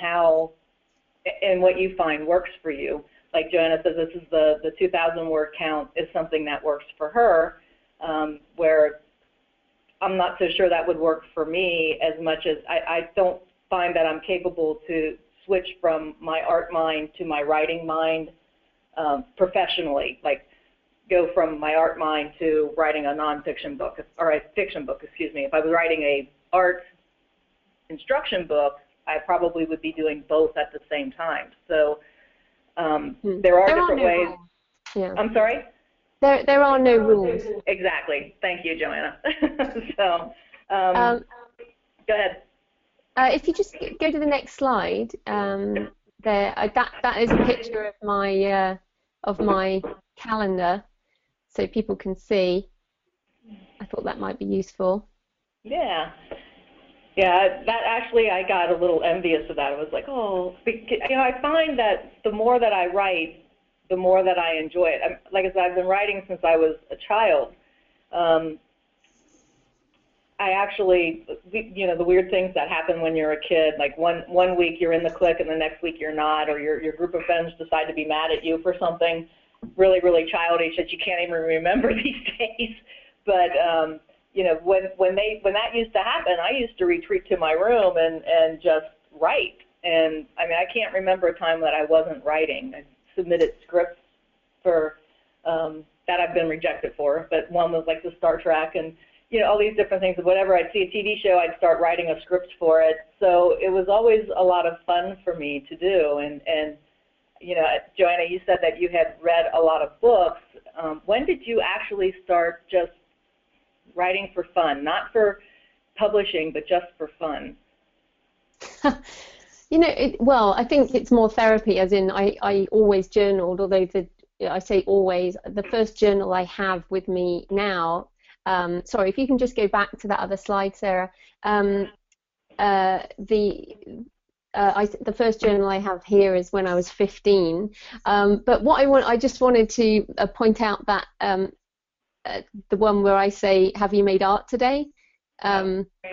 and what you find works for you. Like Joanna says, this is the 2,000 word count is something that works for her, where I'm not so sure that would work for me as much as I don't find that I'm capable to switch from my art mind to my writing mind professionally, like go from my art mind to writing a nonfiction book, or a fiction book, excuse me. If I was writing a art instruction book, I probably would be doing both at the same time. So there are different ways. Yeah. I'm sorry? There are no rules. Exactly. Thank you, Joanna. So go ahead. If you just go to the next slide, that is a picture of my calendar, so people can see. I thought that might be useful. Yeah. Yeah, that actually I got a little envious of that. I was like, oh, I find that the more that I write, the more that I enjoy it. Like I said, I've been writing since I was a child. I actually, the weird things that happen when you're a kid, like one week you're in the clique and the next week you're not, or your group of friends decide to be mad at you for something really, really childish that you can't even remember these days. But when that used to happen, I used to retreat to my room and just write. And I mean, I can't remember a time that I wasn't writing. I submitted scripts for that I've been rejected for, but one was like the Star Trek and all these different things. Whenever I'd see a TV show, I'd start writing a script for it. So it was always a lot of fun for me to do. And Joanna, you said that you had read a lot of books. When did you actually start just writing for fun, not for publishing, but just for fun? Well, I think it's more therapy, as in I always journaled, although I say always, the first journal I have with me now, sorry, if you can just go back to that other slide, Sarah. The first journal I have here is when I was 15. But I just wanted to point out that the one where I say, "Have you made art today?" That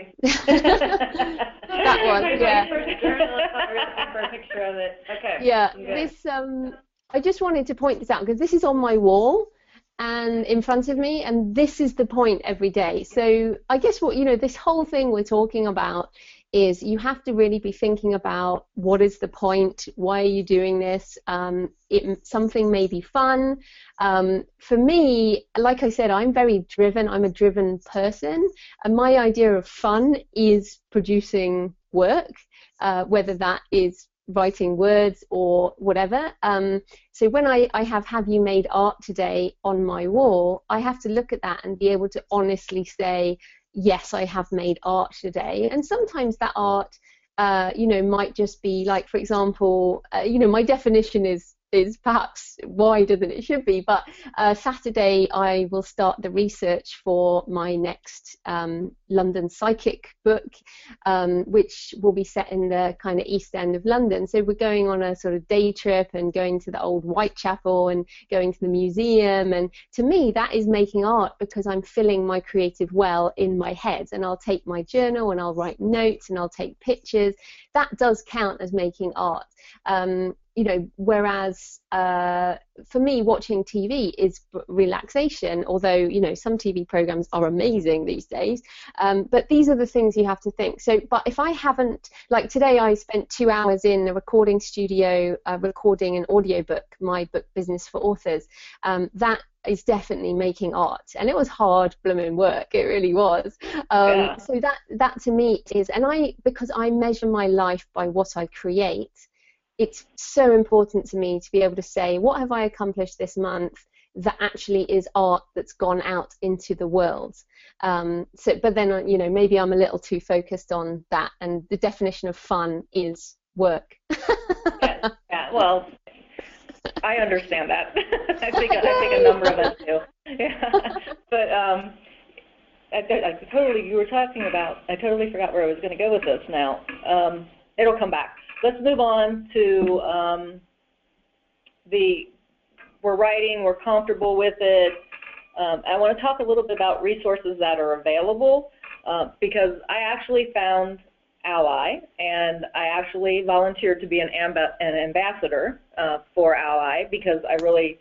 one, yeah. For a picture of it. Okay. Yeah, this. I just wanted to point this out because this is on my wall and in front of me, and this is the point every day. So I guess this whole thing we're talking about is you have to really be thinking about what is the point, why are you doing this, something may be fun. For me, like I said, I'm very driven, I'm a driven person, and my idea of fun is producing work, whether that is writing words or whatever. So when I have you made art today on my wall, I have to look at that and be able to honestly say, yes, I have made art today. And sometimes that art, might just be like, for example, my definition is perhaps wider than it should be, but Saturday I will start the research for my next London psychic book, which will be set in the kind of East End of London. So we're going on a sort of day trip and going to the old Whitechapel and going to the museum, and to me that is making art because I'm filling my creative well in my head, and I'll take my journal and I'll write notes and I'll take pictures. That does count as making art. Whereas for me, watching TV is relaxation, although, some TV programs are amazing these days. But these are the things you have to think. So, but if I haven't, like today I spent 2 hours in a recording studio recording an audiobook, my book Business for Authors. That is definitely making art, and it was hard blooming work, it really was. So that to me is, and because I measure my life by what I create, it's so important to me to be able to say, what have I accomplished this month that actually is art that's gone out into the world? But then, maybe I'm a little too focused on that, and the definition of fun is work. Yeah, well, I understand that. I think a number of us do. Yeah. But you were talking about, I totally forgot where I was going to go with this now. It'll come back. Let's move on to we're writing, we're comfortable with it. I want to talk a little bit about resources that are available because I actually found Ally, and I actually volunteered to be an ambassador for Ally because I really,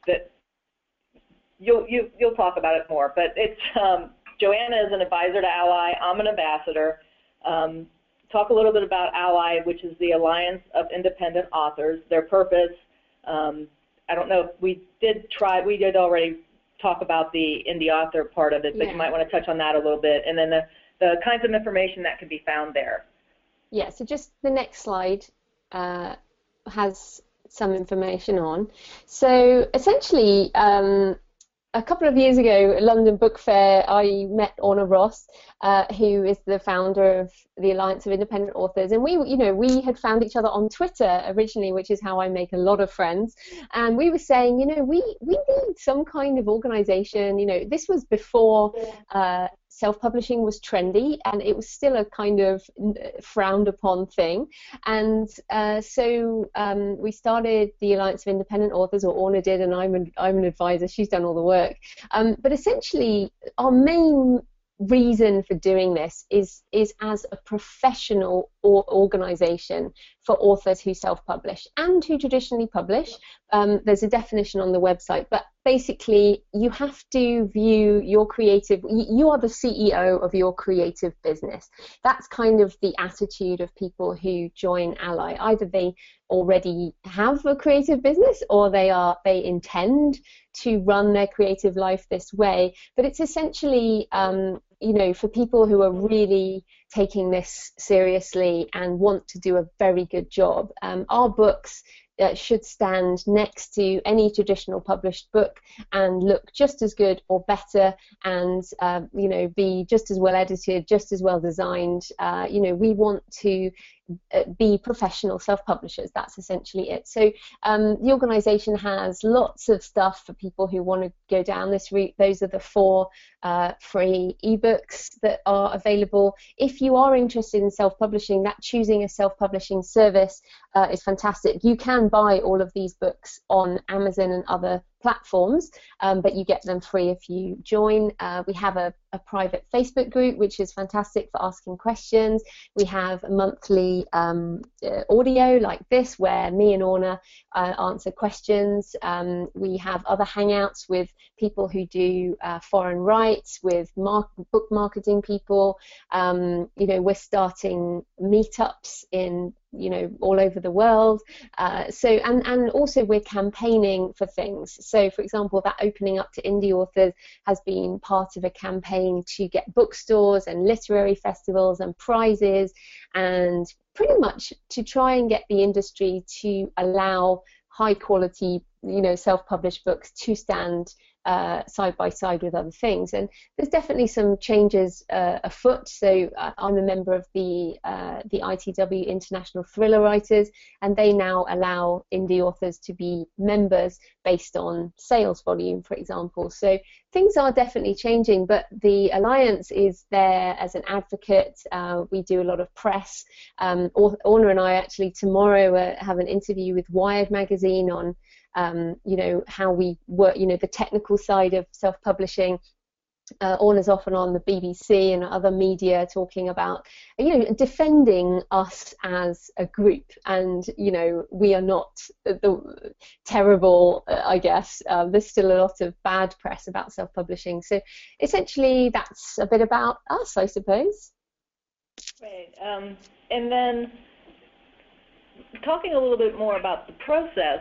you'll talk about it more, but it's, Joanna is an advisor to Ally, I'm an ambassador. Talk a little bit about Ally, which is the Alliance of Independent Authors, their purpose. I don't know if we did already talk about the indie author part of it, but you might want to touch on that a little bit, and then the kinds of information that can be found there. Yeah, so just the next slide has some information on. So essentially, a couple of years ago at London Book Fair, I met Orna Ross, who is the founder of the Alliance of Independent Authors, and we had found each other on Twitter originally, which is how I make a lot of friends. And we were saying, we need some kind of organization. This was before self-publishing was trendy and it was still a kind of frowned upon thing. And so we started the Alliance of Independent Authors, or Orna did, and I'm an advisor. She's done all the work. But essentially, our main reason for doing this is as a professional organization for authors who self-publish and who traditionally publish. There's a definition on the website, but basically you have to view your creative, you are the CEO of your creative business. That's kind of the attitude of people who join Ally. Either they already have a creative business or they intend to run their creative life this way. But it's essentially, you know, for people who are really taking this seriously and want to do a very good job. Our books should stand next to any traditional published book and look just as good or better, and you know, be just as well edited, just as well designed. You know, we want to be professional self-publishers. That's essentially it. So the organisation has lots of stuff for people who want to go down this route. Those are the 4 free ebooks that are available. If you are interested in self-publishing, that choosing a self-publishing service is fantastic. You can buy all of these books on Amazon and other platforms, but you get them free if you join. We have a private Facebook group, which is fantastic for asking questions. We have a monthly audio like this where me and Orna answer questions. We have other hangouts with people who do foreign rights, with book marketing people. You know, we're starting meetups in, you know, all over the world. And also we're campaigning for things. So, for example, that opening up to indie authors has been part of a campaign to get bookstores and literary festivals and prizes, and pretty much to try and get the industry to allow high quality, you know, self-published books to stand side by side with other things. And there's definitely some changes afoot. So I'm a member of the ITW, International Thriller Writers, and they now allow indie authors to be members based on sales volume, for example. So things are definitely changing, but the Alliance is there as an advocate. We do a lot of press. Orna and I actually tomorrow have an interview with Wired magazine on you know, how we work, you know, the technical side of self-publishing. Orna's often on the BBC and other media talking about, you know, defending us as a group, and, you know, we are not the terrible, I guess. There's still a lot of bad press about self-publishing. So essentially that's a bit about us, I suppose. Right. And then talking a little bit more about the process,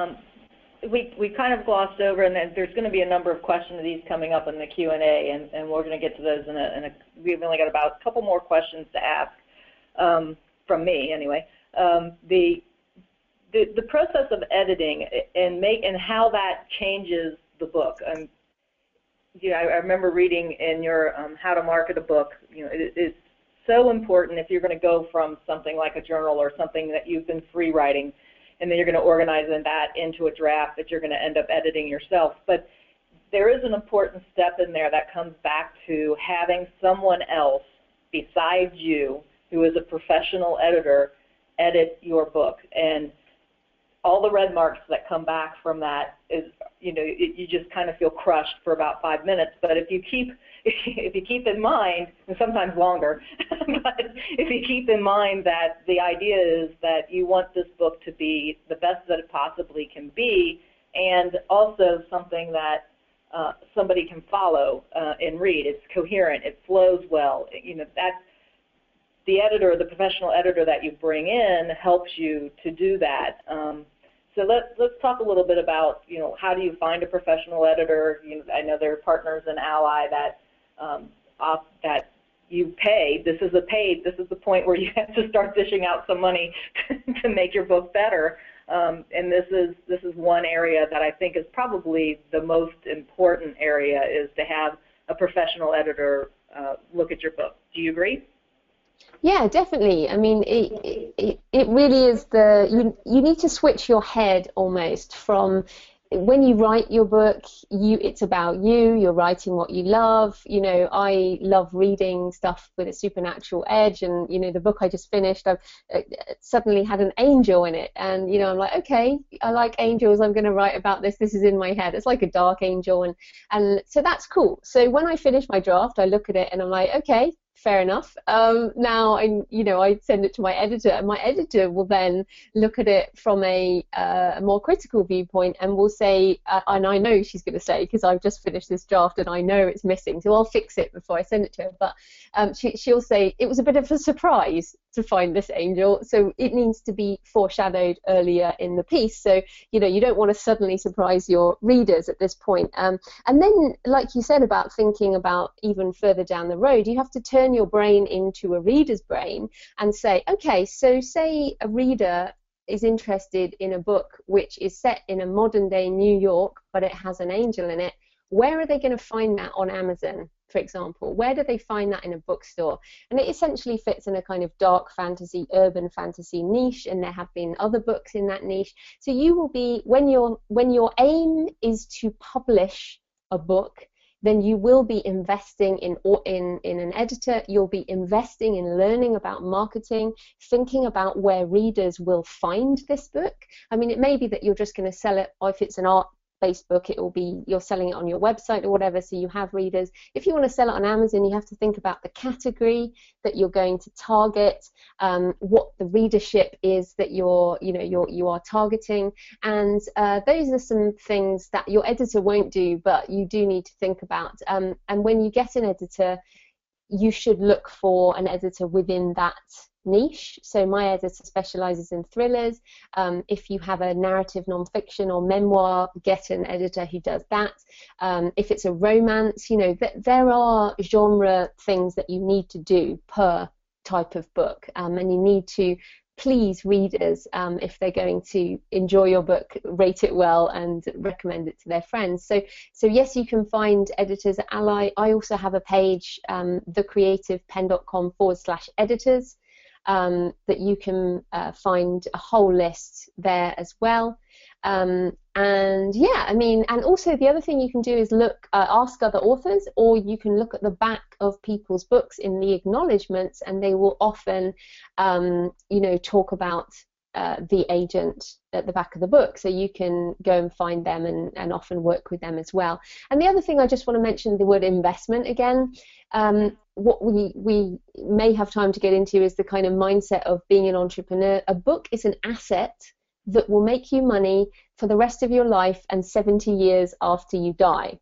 we kind of glossed over, and then there's going to be a number of questions of these coming up in the Q&A, and we're going to get to those we've only got about a couple more questions to ask, from me anyway. The process of editing and how that changes the book. You know, I remember reading in your How to Market a Book, you know, it's so important if you're going to go from something like a journal or something that you've been free writing, and then you're going to organize that into a draft that you're going to end up editing yourself. But there is an important step in there that comes back to having someone else besides you who is a professional editor edit your book. And all the red marks that come back from that is, you know, you just kind of feel crushed for about 5 minutes. But if you keep in mind, and sometimes longer, but if you keep in mind that the idea is that you want this book to be the best that it possibly can be, and also something that somebody can follow and read. It's coherent, it flows well. You know, that's the editor, the professional editor that you bring in helps you to do that. So let's talk a little bit about, you know, how do you find a professional editor? You know, I know there are partners in Ally that that you pay. This is the point where you have to start dishing out some money to make your book better. And this is one area that I think is probably the most important area, is to have a professional editor look at your book. Do you agree? Yeah, definitely. I mean, it really is you need to switch your head almost from when you write your book, it's about you. You're writing what you love. You know, I love reading stuff with a supernatural edge, and you know, the book I just finished, I've suddenly had an angel in it, and you know, I'm like, okay, I like angels. I'm going to write about this. This is in my head. It's like a dark angel, and so that's cool. So when I finish my draft, I look at it and I'm like, okay, fair enough. Now I send it to my editor, and my editor will then look at it from a more critical viewpoint, and will say, and I know she's going to say, because I've just finished this draft and I know it's missing, so I'll fix it before I send it to her. But she'll say it was a bit of a surprise to find this angel, so it needs to be foreshadowed earlier in the piece. So you know, you don't want to suddenly surprise your readers at this point. And then, like you said about thinking about even further down the road, you have to turn your brain into a reader's brain and say, okay, so say a reader is interested in a book which is set in a modern day New York, but it has an angel in it. Where are they going to find that on Amazon, for example? Where do they find that in a bookstore? And it essentially fits in a kind of dark fantasy, urban fantasy niche, and there have been other books in that niche. So you will be, when your aim is to publish a book, then you will be investing in an editor. You'll be investing in learning about marketing, thinking about where readers will find this book. I mean, it may be that you're just going to sell it, or if it's an art-based book, it will be you're selling it on your website or whatever, so you have readers. If you want to sell it on Amazon, you have to think about the category that you're going to target, what the readership is that you are targeting, and those are some things that your editor won't do, but you do need to think about. And when you get an editor, you should look for an editor within that niche. So my editor specializes in thrillers. If you have a narrative nonfiction or memoir, get an editor who does that. If it's a romance, you know, there are genre things that you need to do per type of book, and you need to please readers if they're going to enjoy your book, rate it well and recommend it to their friends. So yes, you can find editors at Ally. I also have a page, thecreativepenn.com/editors, that you can find a whole list there as well. And yeah, I mean, and also the other thing you can do is ask other authors, or you can look at the back of people's books in the acknowledgements, and they will often, talk about the agent at the back of the book, so you can go and find them and often work with them as well. And the other thing, I just want to mention the word investment again. What we may have time to get into is the kind of mindset of being an entrepreneur. A book is an asset that will make you money for the rest of your life and 70 years after you die.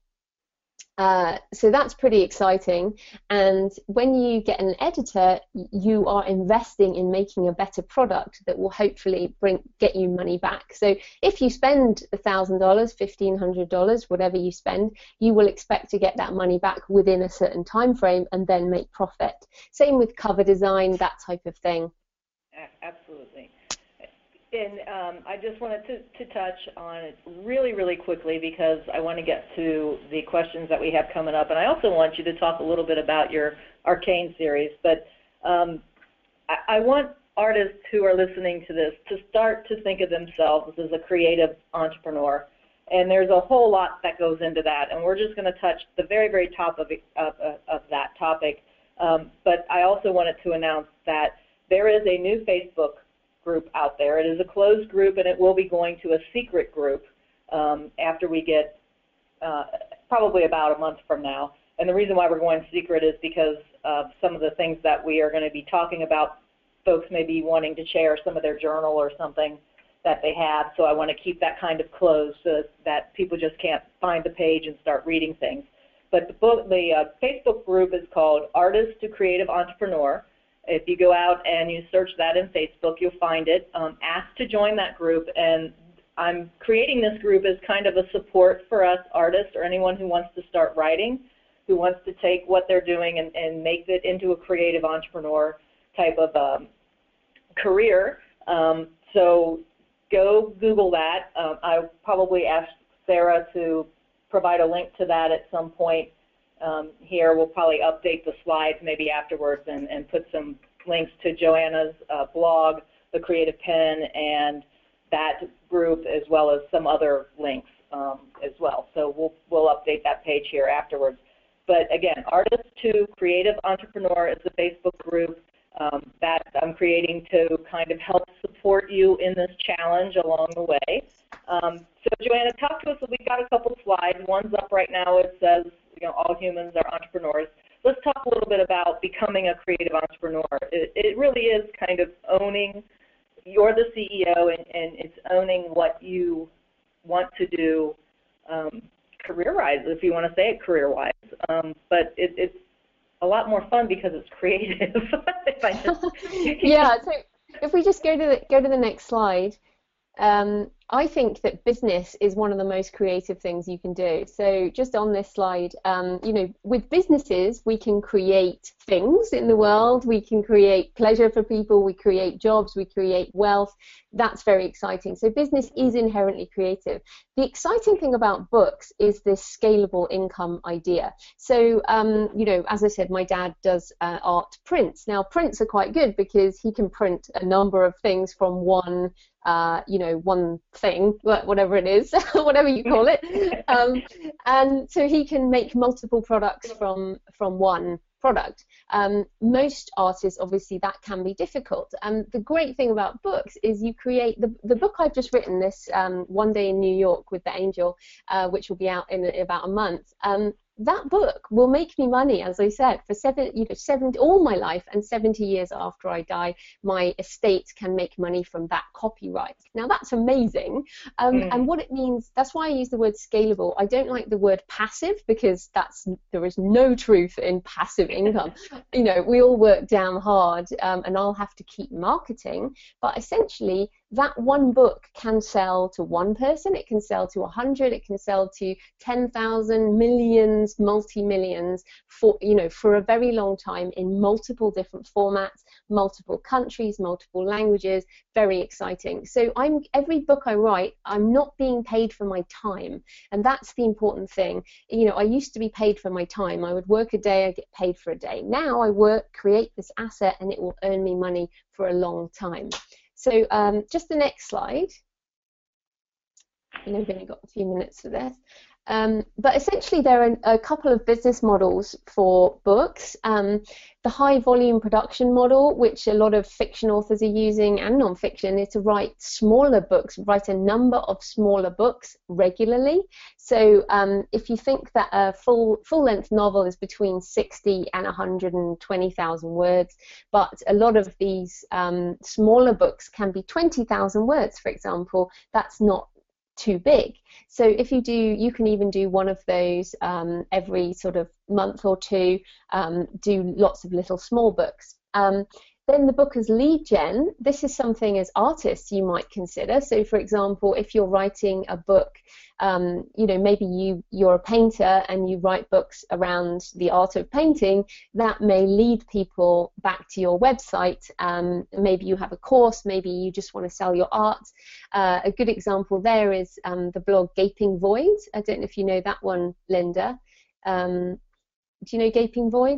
So that's pretty exciting, and when you get an editor, you are investing in making a better product that will hopefully get you money back. So if you spend $1,000, $1,500, whatever you spend, you will expect to get that money back within a certain time frame and then make profit. Same with cover design, that type of thing. Absolutely. And I just wanted to touch on it really, really quickly, because I want to get to the questions that we have coming up. And I also want you to talk a little bit about your Arcane series. But I want artists who are listening to this to start to think of themselves as a creative entrepreneur. And there's a whole lot that goes into that. And we're just going to touch the very, very top of that topic. But I also wanted to announce that there is a new Facebook group out there. It is a closed group, and it will be going to a secret group after we get probably about a month from now. And the reason why we're going secret is because of some of the things that we are going to be talking about. Folks may be wanting to share some of their journal or something that they have, so I want to keep that kind of closed so that people just can't find the page and start reading things. But the Facebook group is called Artist to Creative Entrepreneur. If you go out and you search that in Facebook, you'll find it. Ask to join that group, and I'm creating this group as kind of a support for us artists or anyone who wants to start writing, who wants to take what they're doing and make it into a creative entrepreneur type of career. So go Google that. I'll probably ask Sarah to provide a link to that at some point. Here we'll probably update the slides maybe afterwards and put some links to Joanna's blog, The Creative Pen, and that group, as well as some other links. as well. So we'll update that page here afterwards. But again, Artist to Creative Entrepreneur is the Facebook group that I'm creating to kind of help support you in this challenge along the way. So Joanna, talk to us. We've got a couple slides. One's up right now. It says, all humans are entrepreneurs. Let's talk a little bit about becoming a creative entrepreneur. It really is kind of owning, you're the CEO, and it's owning what you want to do career-wise, if you want to say it career-wise. But it's a lot more fun because it's creative. Yeah, so if we just go to the next slide, I think that business is one of the most creative things you can do. So just on this slide, with businesses, we can create things in the world, we can create pleasure for people, we create jobs, we create wealth. That's very exciting. So business is inherently creative. The exciting thing about books is this scalable income idea. So, as I said, my dad does art prints. Now, prints are quite good because he can print a number of things from one thing, whatever it is, whatever you call it, and so he can make multiple products from one product. Most artists, obviously, that can be difficult. And the great thing about books is you create the book I've just written, this One Day in New York with the Angel, which will be out in about a month. That book will make me money, as I said, for 70 all my life, and 70 years after I die, my estate can make money from that copyright. Now that's amazing, and what it means, that's why I use the word scalable. I don't like the word passive because there is no truth in passive income. We all work damn hard, and I'll have to keep marketing, but essentially that one book can sell to one person, it can sell to 100, it can sell to 10,000, millions, multi-millions for a very long time in multiple different formats, multiple countries, multiple languages. Very exciting. So every book I write, I'm not being paid for my time, and that's the important thing. I used to be paid for my time. I would work a day, I get paid for a day. Now I create this asset, and it will earn me money for a long time. So just the next slide. We've only got a few minutes for this. But essentially there are a couple of business models for books. The high volume production model, which a lot of fiction authors are using and non-fiction, is to write smaller books, write a number of smaller books regularly. So if you think that a full-length novel is between 60 and 120,000 words, but a lot of these smaller books can be 20,000 words, for example, that's not too big. So if you can even do one of those every sort of month or two, do lots of little small books. Then the book as lead gen, this is something as artists you might consider. So for example, if you're writing a book, maybe you're a painter and you write books around the art of painting, that may lead people back to your website. Maybe you have a course, maybe you just want to sell your art. A good example there is the blog Gaping Void. I don't know if you know that one, Linda. Do you know Gaping Void?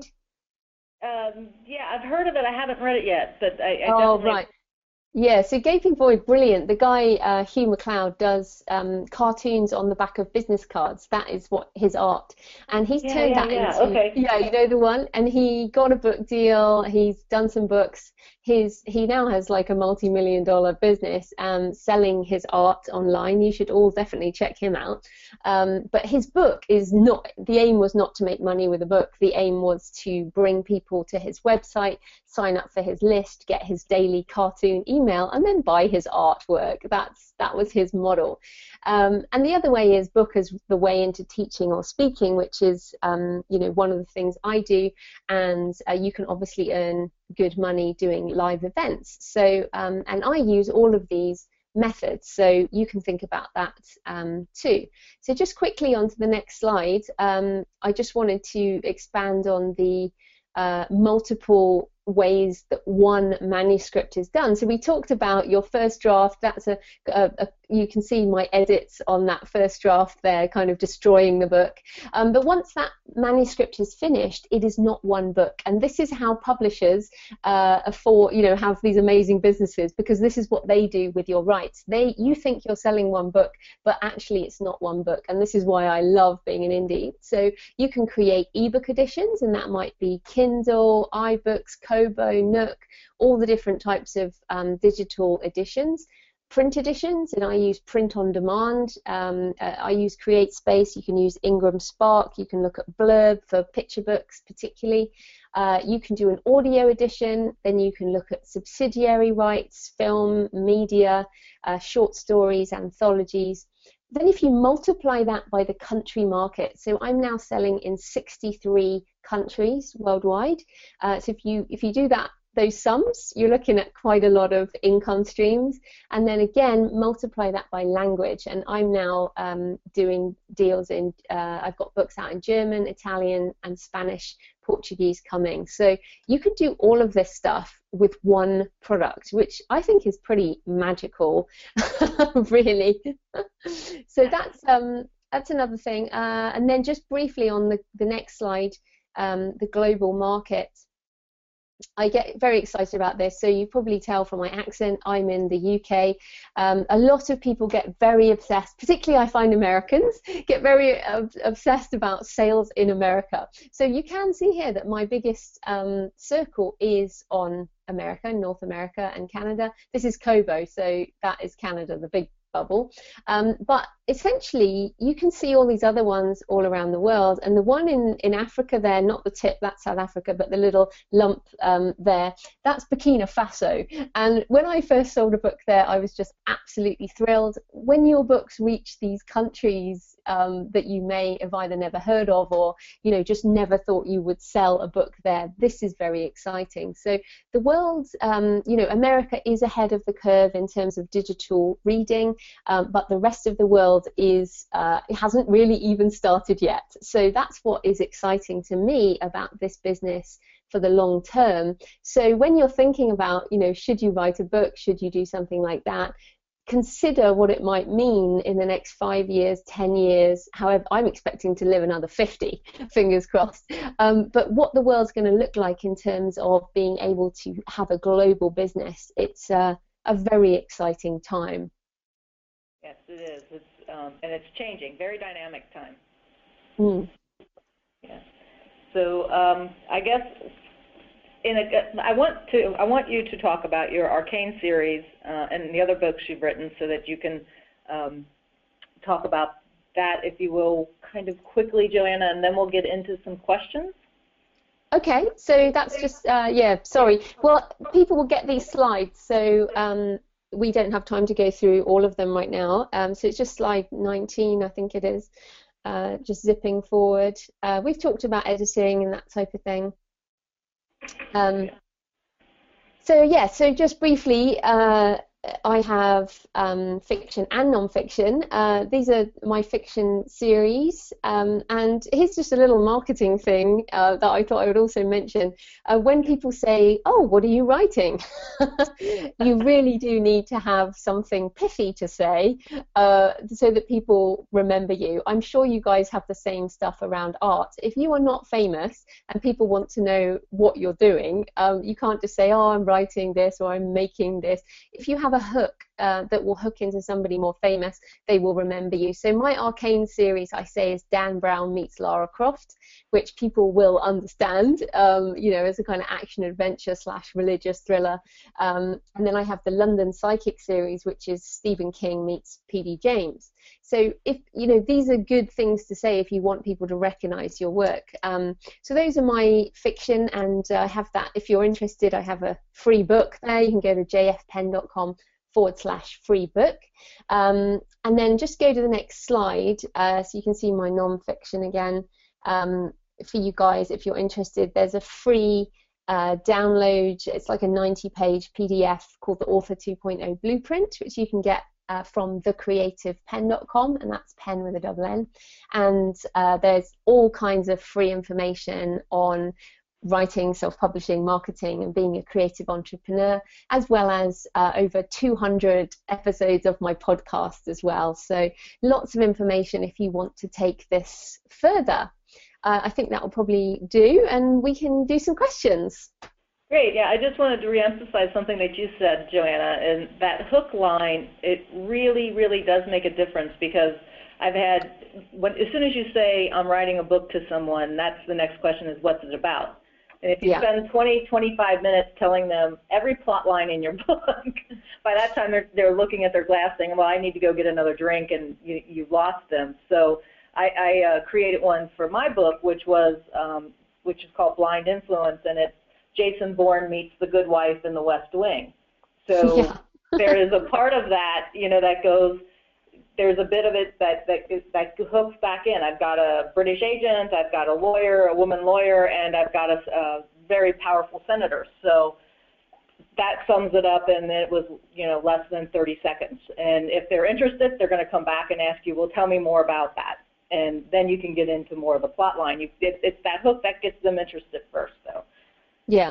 Yeah, I've heard of it. I haven't read it yet, but I oh, definitely... Right. Yeah, so Gaping Void, brilliant. The guy, Hugh MacLeod, does cartoons on the back of business cards. That is what his art. And he's turned that into... Okay. Yeah, you know the one? And he got a book deal. He's done some books. He now has like a multi-million-dollar business selling his art online. You should all definitely check him out. But his book is not... The aim was not to make money with a book. The aim was to bring people to his website, sign up for his list, get his daily cartoon email, and then buy his artwork. That was his model. And the other way is book as the way into teaching or speaking, which is one of the things I do, and you can obviously earn good money doing live events. So and I use all of these methods, so you can think about that too. So just quickly onto the next slide, I just wanted to expand on the multiple ways that one manuscript is done. So we talked about your first draft. That's you can see my edits on that first draft there, kind of destroying the book. But once that manuscript is finished, it is not one book. And this is how publishers have these amazing businesses, because this is what they do with your rights. You think you're selling one book, but actually it's not one book. And this is why I love being an indie. So you can create ebook editions, and that might be Kindle, iBooks, Kobo, Nook, all the different types of digital editions. Print editions, and I use print on demand. I use CreateSpace. You can use Ingram Spark. You can look at Blurb for picture books particularly. You can do an audio edition. Then you can look at subsidiary rights, film, media, short stories, anthologies. Then if you multiply that by the country market, so I'm now selling in 63 countries worldwide. So if you do those sums, you're looking at quite a lot of income streams. And then again, multiply that by language. And I'm now doing deals in, I've got books out in German, Italian, and Spanish, Portuguese coming. So you could do all of this stuff with one product, which I think is pretty magical, really. So that's another thing. And then just briefly on the next slide, the global market. I get very excited about this. So you probably tell from my accent, I'm in the UK. A lot of people get very obsessed, particularly I find Americans, get very obsessed about sales in America. So you can see here that my biggest circle is on America, North America and Canada. This is Kobo, so that is Canada, the big bubble. But essentially, you can see all these other ones all around the world, and the one in Africa there, not the tip, that's South Africa, but the little lump there, that's Burkina Faso. And when I first sold a book there, I was just absolutely thrilled. When your books reach these countries that you may have either never heard of or just never thought you would sell a book there, this is very exciting. So the world, America is ahead of the curve in terms of digital reading, but the rest of the world it hasn't really even started yet. So that's what is exciting to me about this business for the long term. So when you're thinking about, should you write a book, should you do something like that, consider what it might mean in the next 5 years, 10 years. However, I'm expecting to live another 50, fingers crossed. But what the world's going to look like in terms of being able to have a global business, it's a very exciting time. Yes, it is. And it's changing, very dynamic time. Mm. Yes. So I guess I want you to talk about your Arcane series and the other books you've written, so that you can talk about that, if you will, kind of quickly, Joanna, and then we'll get into some questions. Okay, so that's just sorry. Well, people will get these slides, so we don't have time to go through all of them right now. So it's just slide 19, I think it is, just zipping forward. We've talked about editing and that type of thing. So just briefly, I have fiction and non-fiction. These are my fiction series, and here's just a little marketing thing that I thought I would also mention. When people say, "Oh, what are you writing?" you really do need to have something pithy to say so that people remember you. I'm sure you guys have the same stuff around art. If you are not famous and people want to know what you're doing, you can't just say, "Oh, I'm writing this" or "I'm making this." If you have a hook that will hook into somebody more famous, they will remember you. So my Arcane series, I say, is Dan Brown meets Lara Croft, which people will understand, as a kind of action adventure / religious thriller. And then I have the London Psychic series, which is Stephen King meets P.D. James. So if these are good things to say if you want people to recognize your work. So those are my fiction, and I have that. If you're interested, I have a free book there. You can go to jfpenn.com/free book. And then just go to the next slide so you can see my non-fiction again. For you guys, if you're interested, there's a free download. It's like a 90-page PDF called the Author 2.0 Blueprint, which you can get from thecreativepenn.com, and that's pen with a double N. And there's all kinds of free information on writing, self-publishing, marketing, and being a creative entrepreneur, as well as over 200 episodes of my podcast as well. So lots of information if you want to take this further. I think that will probably do, and we can do some questions. Great. Yeah, I just wanted to reemphasize something that you said, Joanna, and that hook line, it really, really does make a difference, because I've had, as soon as you say I'm writing a book to someone, that's the next question is, what's it about? And if you spend 20, 25 minutes telling them every plot line in your book, by that time they're looking at their glass saying, well, I need to go get another drink, and you've lost them. So I created one for my book, which is called Blind Influence, and it's Jason Bourne meets the good wife in the West Wing. So there is a part of that, that goes, there's a bit of it that hooks back in. I've got a British agent, I've got a lawyer, a woman lawyer, and I've got a very powerful senator. So that sums it up, and it was, less than 30 seconds. And if they're interested, they're going to come back and ask you, well, tell me more about that. And then you can get into more of the plot line. It's that hook that gets them interested first, though. Yeah.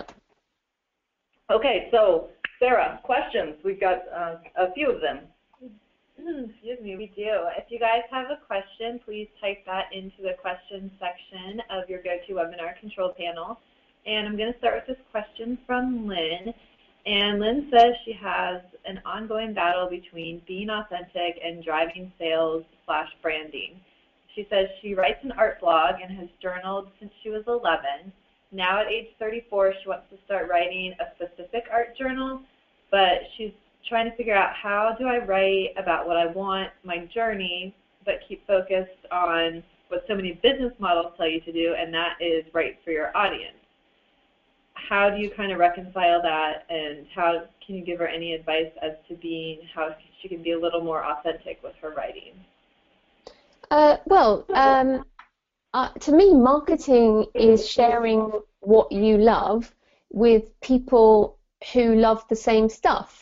Okay, so Sarah, questions. We've got a few of them. Excuse me, we do. If you guys have a question, please type that into the questions section of your GoToWebinar control panel. And I'm going to start with this question from Lynn. And Lynn says she has an ongoing battle between being authentic and driving sales/branding. She says she writes an art blog and has journaled since she was 11. Now at age 34, she wants to start writing a specific art journal, but she's trying to figure out, how do I write about what I want, my journey, but keep focused on what so many business models tell you to do, and that is write for your audience. How do you kind of reconcile that, and how can you give her any advice as to how she can be a little more authentic with her writing? To me, marketing is sharing what you love with people who love the same stuff.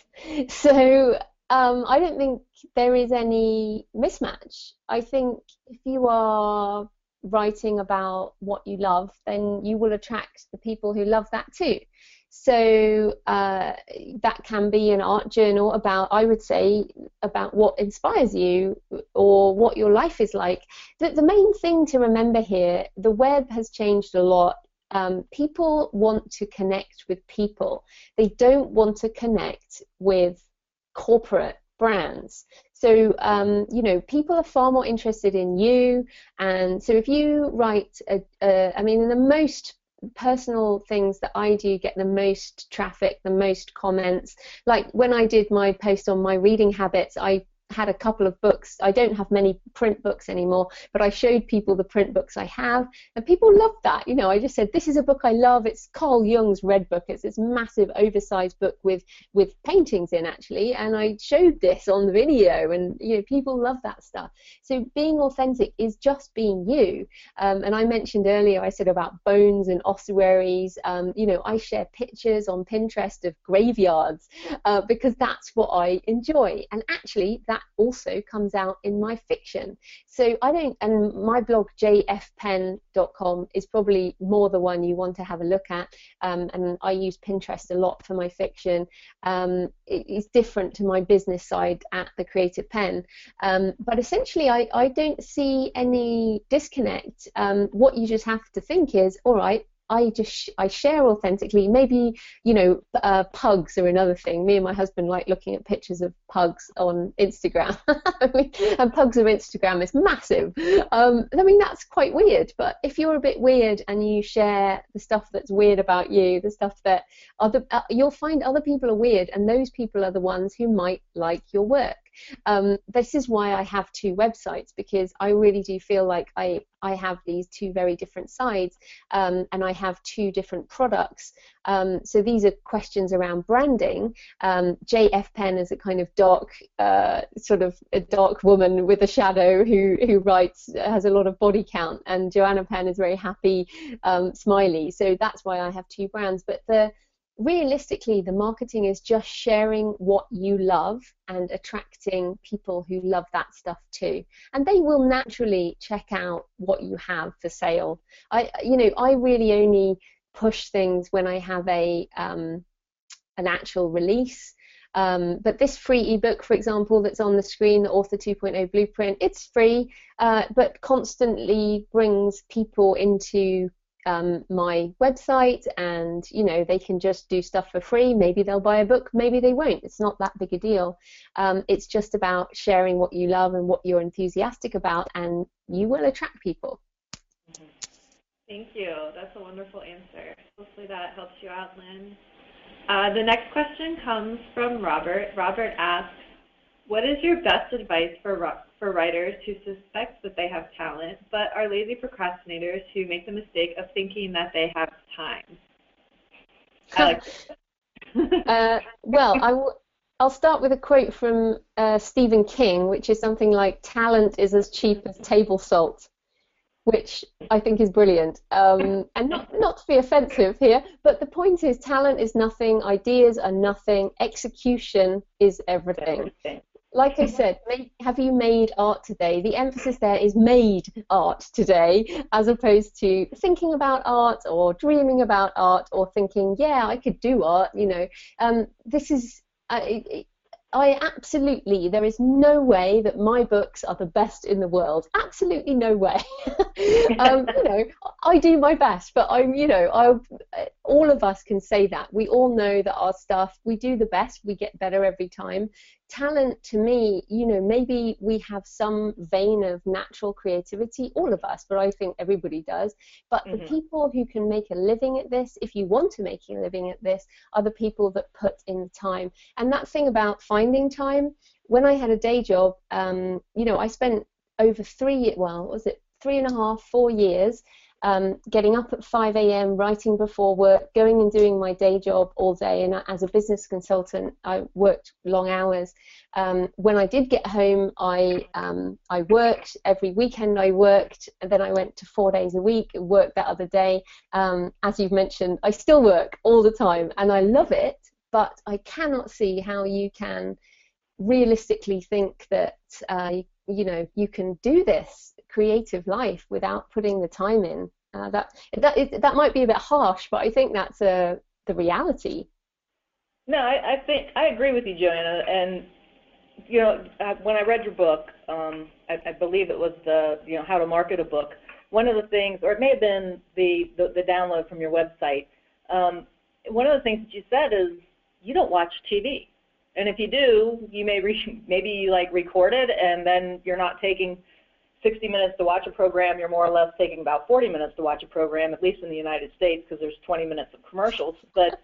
So I don't think there is any mismatch. I think if you are writing about what you love, then you will attract the people who love that too. So that can be an art journal about, I would say, about what inspires you or what your life is like. The main thing to remember here, the web has changed a lot. People want to connect with people. They don't want to connect with corporate brands. So, people are far more interested in you. And so if you write, in the most personal things that I do get the most traffic, the most comments. Like when I did my post on my reading habits, I had a couple of books. I don't have many print books anymore, but I showed people the print books I have, and people loved that. I just said, this is a book I love. It's Carl Jung's Red Book. It's this massive oversized book with paintings in, actually, and I showed this on the video, and people love that stuff. So being authentic is just being you. And I mentioned earlier, I said about bones and ossuaries. I share pictures on Pinterest of graveyards because that's what I enjoy, and actually that also comes out in my fiction. So and my blog jfpenn.com is probably more the one you want to have a look at, and I use Pinterest a lot for my fiction. It's different to my business side at The Creative Penn, but essentially I don't see any disconnect. What you just have to think is, all right, I share authentically. Maybe pugs are another thing. Me and my husband like looking at pictures of pugs on Instagram, and pugs on Instagram is massive. That's quite weird. But if you're a bit weird and you share the stuff that's weird about you, the stuff that you'll find other people are weird, and those people are the ones who might like your work. This is why I have two websites, because I really do feel like I have these two very different sides, and I have two different products. So these are questions around branding. JF Penn is a kind of dark, sort of a dark woman with a shadow who writes, has a lot of body count, and Joanna Penn is very happy, smiley. So that's why I have two brands. But realistically, the marketing is just sharing what you love and attracting people who love that stuff too, and they will naturally check out what you have for sale. I really only push things when I have an actual release. But this free ebook, for example, that's on the screen, the Author 2.0 Blueprint, it's free, but constantly brings people into my website, and they can just do stuff for free. Maybe they'll buy a book, maybe they won't. It's not that big a deal. It's just about sharing what you love and what you're enthusiastic about, and you will attract people. Thank you. That's a wonderful answer. Hopefully that helps you out, Lynn. The next question comes from Robert. Robert asks, what is your best advice for writers who suspect that they have talent but are lazy procrastinators who make the mistake of thinking that they have time? Well, I'll start with a quote from Stephen King, which is something like, talent is as cheap as table salt, which I think is brilliant. And not to be offensive here, but the point is, talent is nothing, ideas are nothing, execution is everything. Like I said, have you made art today? The emphasis there is made art today, as opposed to thinking about art or dreaming about art or thinking, yeah, I could do art. This is... I absolutely, there is no way that my books are the best in the world. Absolutely no way. I do my best, but all of us can say that. We all know that our stuff, we do the best, we get better every time. Talent, to me, maybe we have some vein of natural creativity, all of us, but I think everybody does. But the people who can make a living at this, if you want to make a living at this, are the people that put in the time. And that thing about finding time, when I had a day job, I spent over 3.5, 4 years getting up at 5 a.m., writing before work, going and doing my day job all day. And as a business consultant, I worked long hours. When I did get home, I worked. Every weekend I worked, and then I went to 4 days a week, worked that other day. As you've mentioned, I still work all the time, and I love it, but I cannot see how you can realistically think that you can do this creative life without putting the time in. That might be a bit harsh, but I think that's the reality. No, I think I agree with you, Joanna. And when I read your book, I believe it was the how to market a book. One of the things, or it may have been the download from your website. One of the things that you said is you don't watch TV, and if you do, you maybe you record it, and then you're not taking 60 minutes to watch a program, you're more or less taking about 40 minutes to watch a program, at least in the United States, because there's 20 minutes of commercials. But,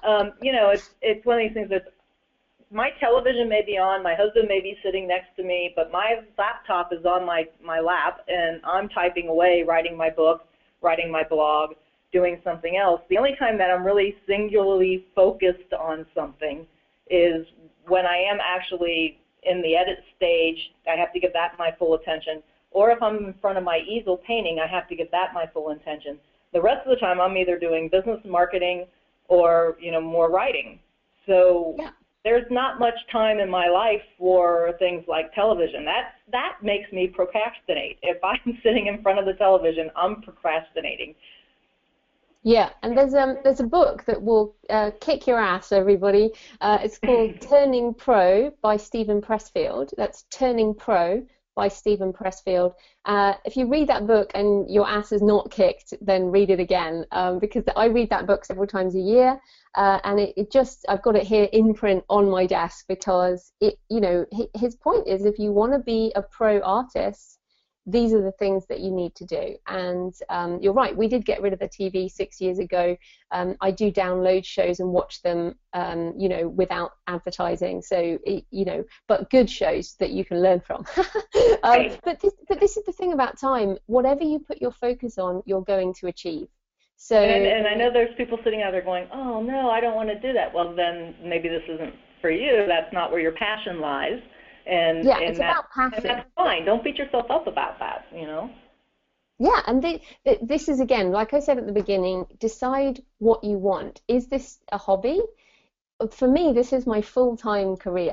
it's one of these things that my television may be on, my husband may be sitting next to me, but my laptop is on my lap, and I'm typing away, writing my book, writing my blog, doing something else. The only time that I'm really singularly focused on something is when I am actually in the edit stage. I have to give that my full attention. Or if I'm in front of my easel painting, I have to give that my full attention. The rest of the time, I'm either doing business marketing or, more writing. So there's not much time in my life for things like television. That makes me procrastinate. If I'm sitting in front of the television, I'm procrastinating. Yeah, and there's a book that will kick your ass, everybody. It's called Turning Pro by Steven Pressfield. That's Turning Pro by Steven Pressfield. If you read that book and your ass is not kicked, then read it again, because I read that book several times a year, and I've got it here in print on my desk, because his point is, if you want to be a pro artist, these are the things that you need to do. And you're right, we did get rid of the TV 6 years ago. I do download shows and watch them, without advertising. So, but good shows that you can learn from. Right. But this is the thing about time. Whatever you put your focus on, you're going to achieve. So. And I know there's people sitting out there going, oh no, I don't want to do that. Well, then maybe this isn't for you. That's not where your passion lies. And it's about passion. And that's fine. Don't beat yourself up about that, Yeah, and this is, again, like I said at the beginning, decide what you want. Is this a hobby? For me, this is my full-time career.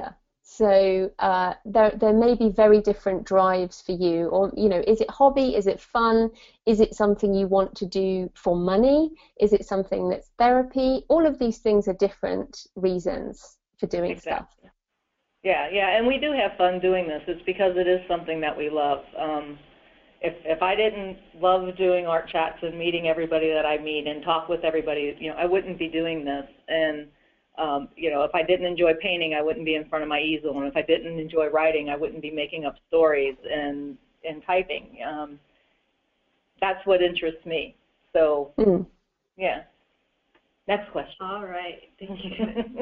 So there may be very different drives for you, or is it hobby? Is it fun? Is it something you want to do for money? Is it something that's therapy? All of these things are different reasons for doing stuff. Yeah, and we do have fun doing this. It's because it is something that we love. If I didn't love doing art chats and meeting everybody that I meet and talk with everybody, I wouldn't be doing this. And if I didn't enjoy painting, I wouldn't be in front of my easel. And if I didn't enjoy writing, I wouldn't be making up stories and typing. That's what interests me. So, yeah. Next question. All right. Thank you.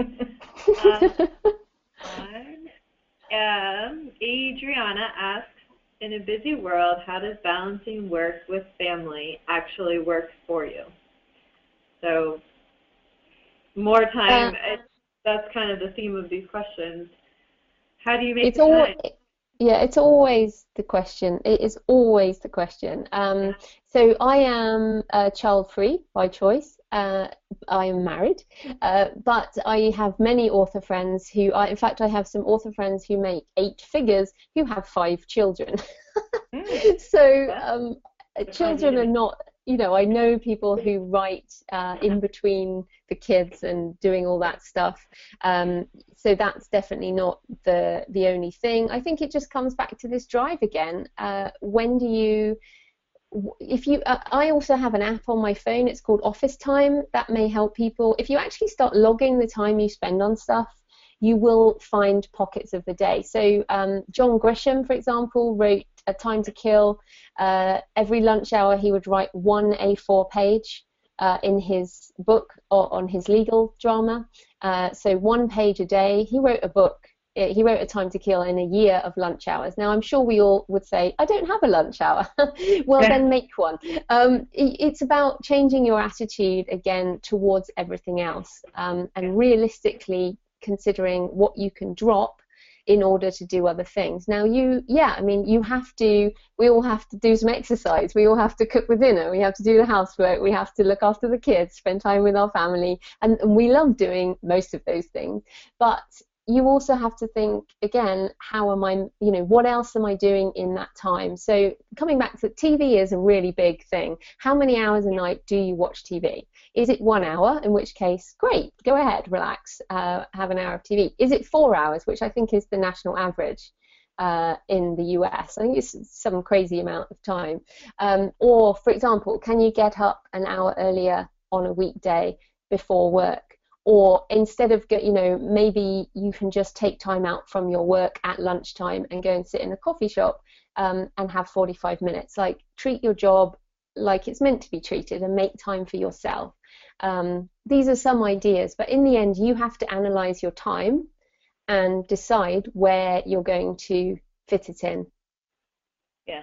Adriana asks, in a busy world, how does balancing work with family actually work for you? So, more time, that's kind of the theme of these questions. How do you make the time? Yeah, it's always the question. It is always the question. So I am child-free by choice. I am married, but I have many author friends who, in fact, I have some author friends who make 8 figures who have 5 children. So children are not, I know people who write in between the kids and doing all that stuff. So that's definitely not the only thing. I think it just comes back to this drive again. When do you, I also have an app on my phone, it's called Office Time, that may help people. If you actually start logging the time you spend on stuff, you will find pockets of the day. So John Grisham, for example, wrote A Time to Kill. Every lunch hour he would write 1 A4 page in his book or on his legal drama. So 1 page a day. He wrote a book. He wrote A Time to Kill in a year of lunch hours. Now, I'm sure we all would say, I don't have a lunch hour. Well, then make one. It's about changing your attitude, again, towards everything else, and realistically considering what you can drop in order to do other things. Now, we all have to do some exercise. We all have to cook the dinner. We have to do the housework. We have to look after the kids, spend time with our family. And we love doing most of those things. But you also have to think, again, how am I, what else am I doing in that time? So coming back to TV is a really big thing. How many hours a night do you watch TV? Is it 1 hour, in which case, great, go ahead, relax, have an hour of TV. Is it 4 hours, which I think is the national average in the US? I think it's some crazy amount of time. Or, for example, can you get up an hour earlier on a weekday before work? Or instead of, maybe you can just take time out from your work at lunchtime and go and sit in a coffee shop and have 45 minutes. Like, treat your job like it's meant to be treated and make time for yourself. These are some ideas, but in the end, you have to analyze your time and decide where you're going to fit it in. Yeah.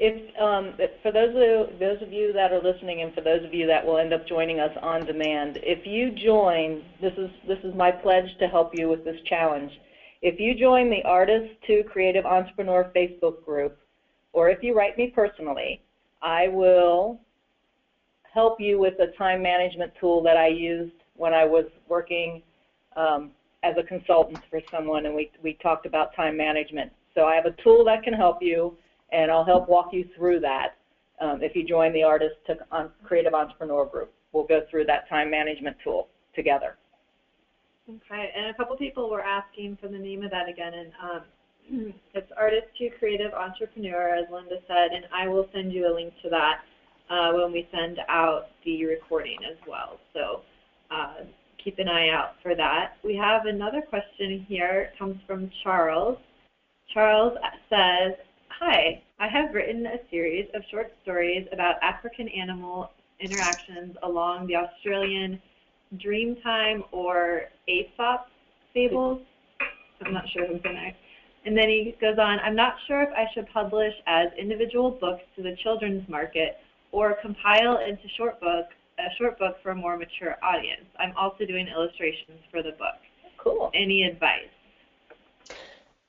For those of you that are listening, and for those of you that will end up joining us on demand, if you join, this is my pledge to help you with this challenge. If you join the Artist to Creative Entrepreneur Facebook group, or if you write me personally, I will help you with a time management tool that I used when I was working as a consultant for someone, and we talked about time management. So I have a tool that can help you, and I'll help walk you through that if you join the Artist to Creative Entrepreneur group. We'll go through that time management tool together. Okay, and a couple people were asking for the name of that again, and it's Artist to Creative Entrepreneur, as Linda said, and I will send you a link to that when we send out the recording as well. So keep an eye out for that. We have another question here. It comes from Charles. Charles says, hi, I have written a series of short stories about African animal interactions along the Australian Dreamtime or Aesop fables. I'm not sure who's in there. And then he goes on, I'm not sure if I should publish as individual books to the children's market or compile into a short book for a more mature audience. I'm also doing illustrations for the book. Cool. Any advice?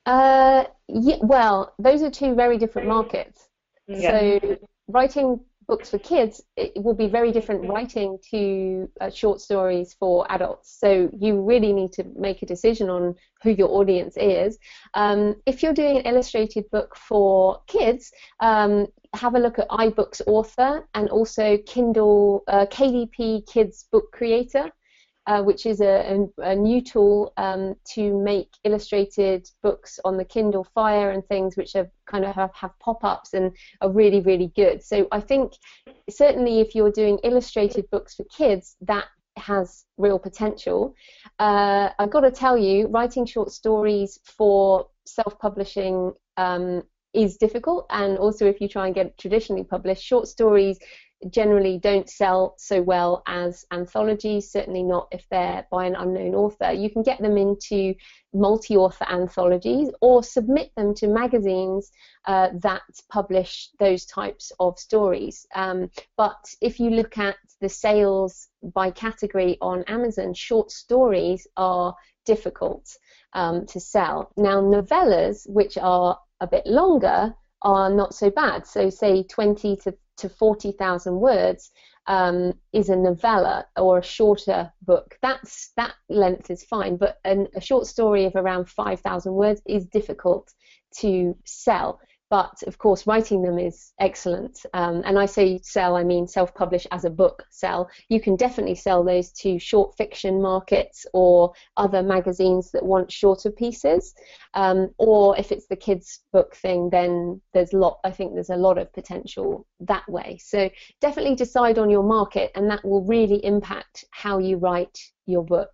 Yeah, well, those are 2 very different markets. Yeah. So writing books for kids, it will be very different writing to short stories for adults. So you really need to make a decision on who your audience is. If you're doing an illustrated book for kids, have a look at iBooks Author and also Kindle KDP Kids Book Creator, which is a new tool to make illustrated books on the Kindle Fire and things, which are kind of have pop-ups and are really, really good. So I think certainly if you're doing illustrated books for kids, that has real potential. I've got to tell you, writing short stories for self-publishing is difficult, and also if you try and get traditionally published, short stories generally don't sell so well as anthologies, certainly not if they're by an unknown author. You can get them into multi-author anthologies or submit them to magazines that publish those types of stories. But if you look at the sales by category on Amazon, short stories are difficult to sell. Now, novellas, which are a bit longer, are not so bad. So say 20 to 40,000 words is a novella or a shorter book. That length is fine, but a short story of around 5,000 words is difficult to sell. But of course, writing them is excellent. And I say sell, I mean self-publish as a book sell. You can definitely sell those to short fiction markets or other magazines that want shorter pieces. Or if it's the kids' book thing, then I think there's a lot of potential that way. So definitely decide on your market, and that will really impact how you write your book.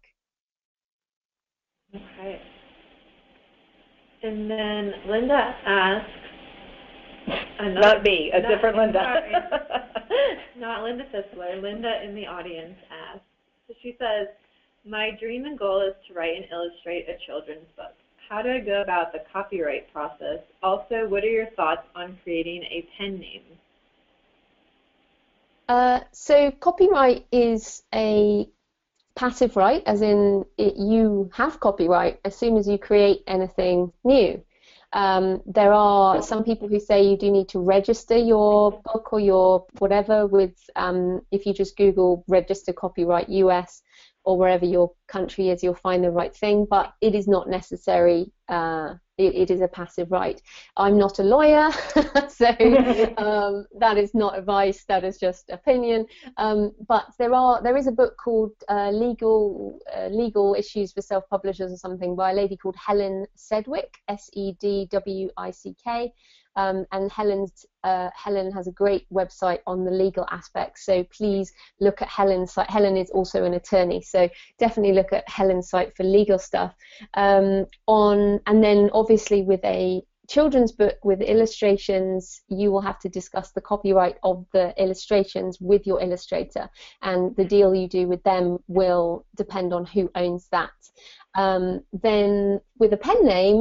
Okay. And then Linda asks, not me, a different Linda. Sorry, not Linda Sisler. Linda in the audience asks. So she says, my dream and goal is to write and illustrate a children's book. How do I go about the copyright process? Also, what are your thoughts on creating a pen name? So copyright is a passive right, as in you have copyright as soon as you create anything new. There are some people who say you do need to register your book or your whatever with, if you just Google register copyright US or wherever your country is, you'll find the right thing, but it is not necessary. It is a passive right. I'm not a lawyer, so that is not advice, that is just opinion. But there is a book called Legal Issues for Self-Publishers or something by a lady called Helen Sedwick, Sedwick. And Helen has a great website on the legal aspects, so please look at Helen's site. Helen is also an attorney, so definitely look at Helen's site for legal stuff. And then obviously with a children's book with illustrations, you will have to discuss the copyright of the illustrations with your illustrator, and the deal you do with them will depend on who owns that. Then with a pen name,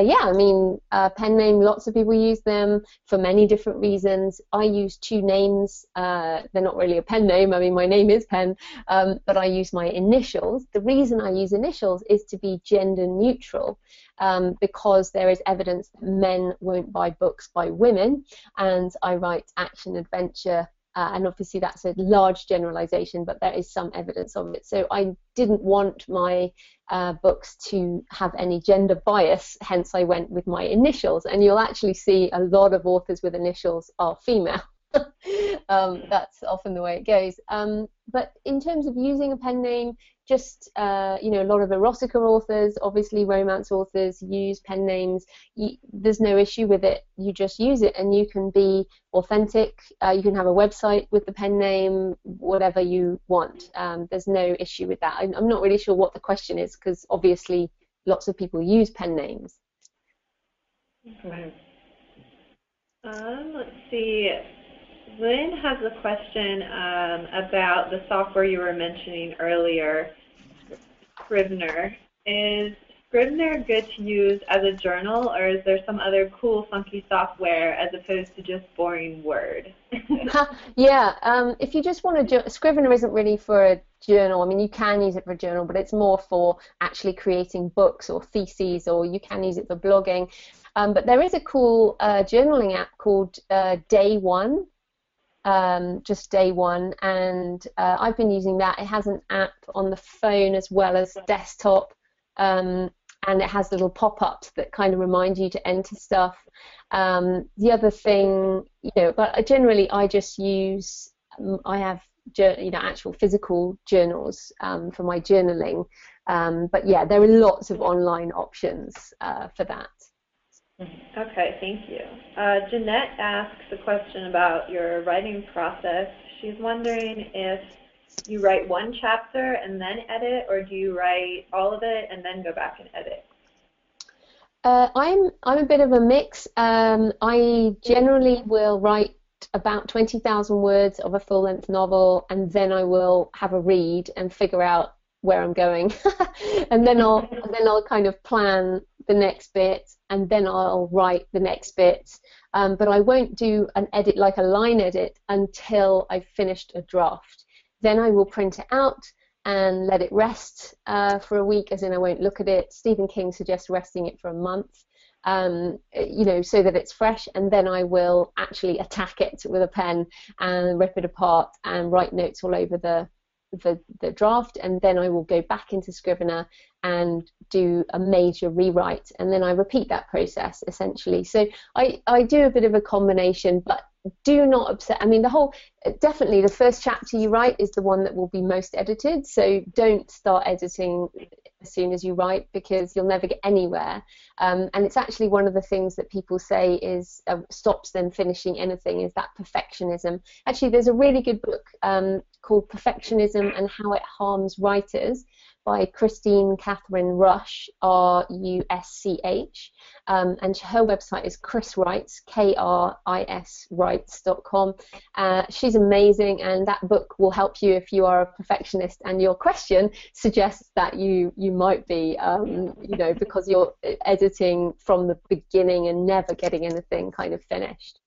pen name, lots of people use them for many different reasons. I use two names. They're not really a pen name. I mean, my name is Pen, but I use my initials. The reason I use initials is to be gender neutral, because there is evidence that men won't buy books by women, and I write action adventure. And obviously that's a large generalization, but there is some evidence of it. So I didn't want my books to have any gender bias, hence I went with my initials. And you'll actually see a lot of authors with initials are female. That's often the way it goes. But in terms of using a pen name, just a lot of erotica authors, obviously romance authors use pen names. There's no issue with it. You just use it, and you can be authentic. You can have a website with the pen name, whatever you want. There's no issue with that. I'm not really sure what the question is, because obviously lots of people use pen names. Okay. Let's see. Lynn has a question about the software you were mentioning earlier, Scrivener. Is Scrivener good to use as a journal, or is there some other cool, funky software as opposed to just boring Word? Yeah, if you just want to, Scrivener isn't really for a journal. I mean, you can use it for a journal, but it's more for actually creating books or theses, or you can use it for blogging. But there is a cool journaling app called Day One. just day one, and I've been using that. It has an app on the phone as well as desktop, and it has little pop-ups that kind of remind you to enter stuff. The other thing, but generally I just use, I have actual physical journals for my journaling. But yeah, there are lots of online options for that. Okay, thank you. Jeanette asks a question about your writing process. She's wondering if you write one chapter and then edit, or do you write all of it and then go back and edit? I'm a bit of a mix. I generally will write about 20,000 words of a full-length novel, and then I will have a read and figure out where I'm going, and then I'll kind of plan the next bit, and then I'll write the next bit. But I won't do an edit, like a line edit, until I've finished a draft. Then I will print it out and let it rest for a week, as in I won't look at it. Stephen King suggests resting it for a month, so that it's fresh, and then I will actually attack it with a pen and rip it apart and write notes all over the draft, and then I will go back into Scrivener and do a major rewrite, and then I repeat that process essentially. So I do a bit of a combination, but do not upset. I mean, definitely the first chapter you write is the one that will be most edited, so don't start editing as soon as you write, because you'll never get anywhere. And it's actually one of the things that people say is stops them finishing anything, is that perfectionism. Actually, there's a really good book called Perfectionism and How It Harms Writers by Christine Catherine Rush, R-U-S-C-H, and her website is Chris Writes, K-R-I-S Writes.com. She's amazing, and that book will help you if you are a perfectionist and your question suggests that you might be, because you're editing from the beginning and never getting anything kind of finished.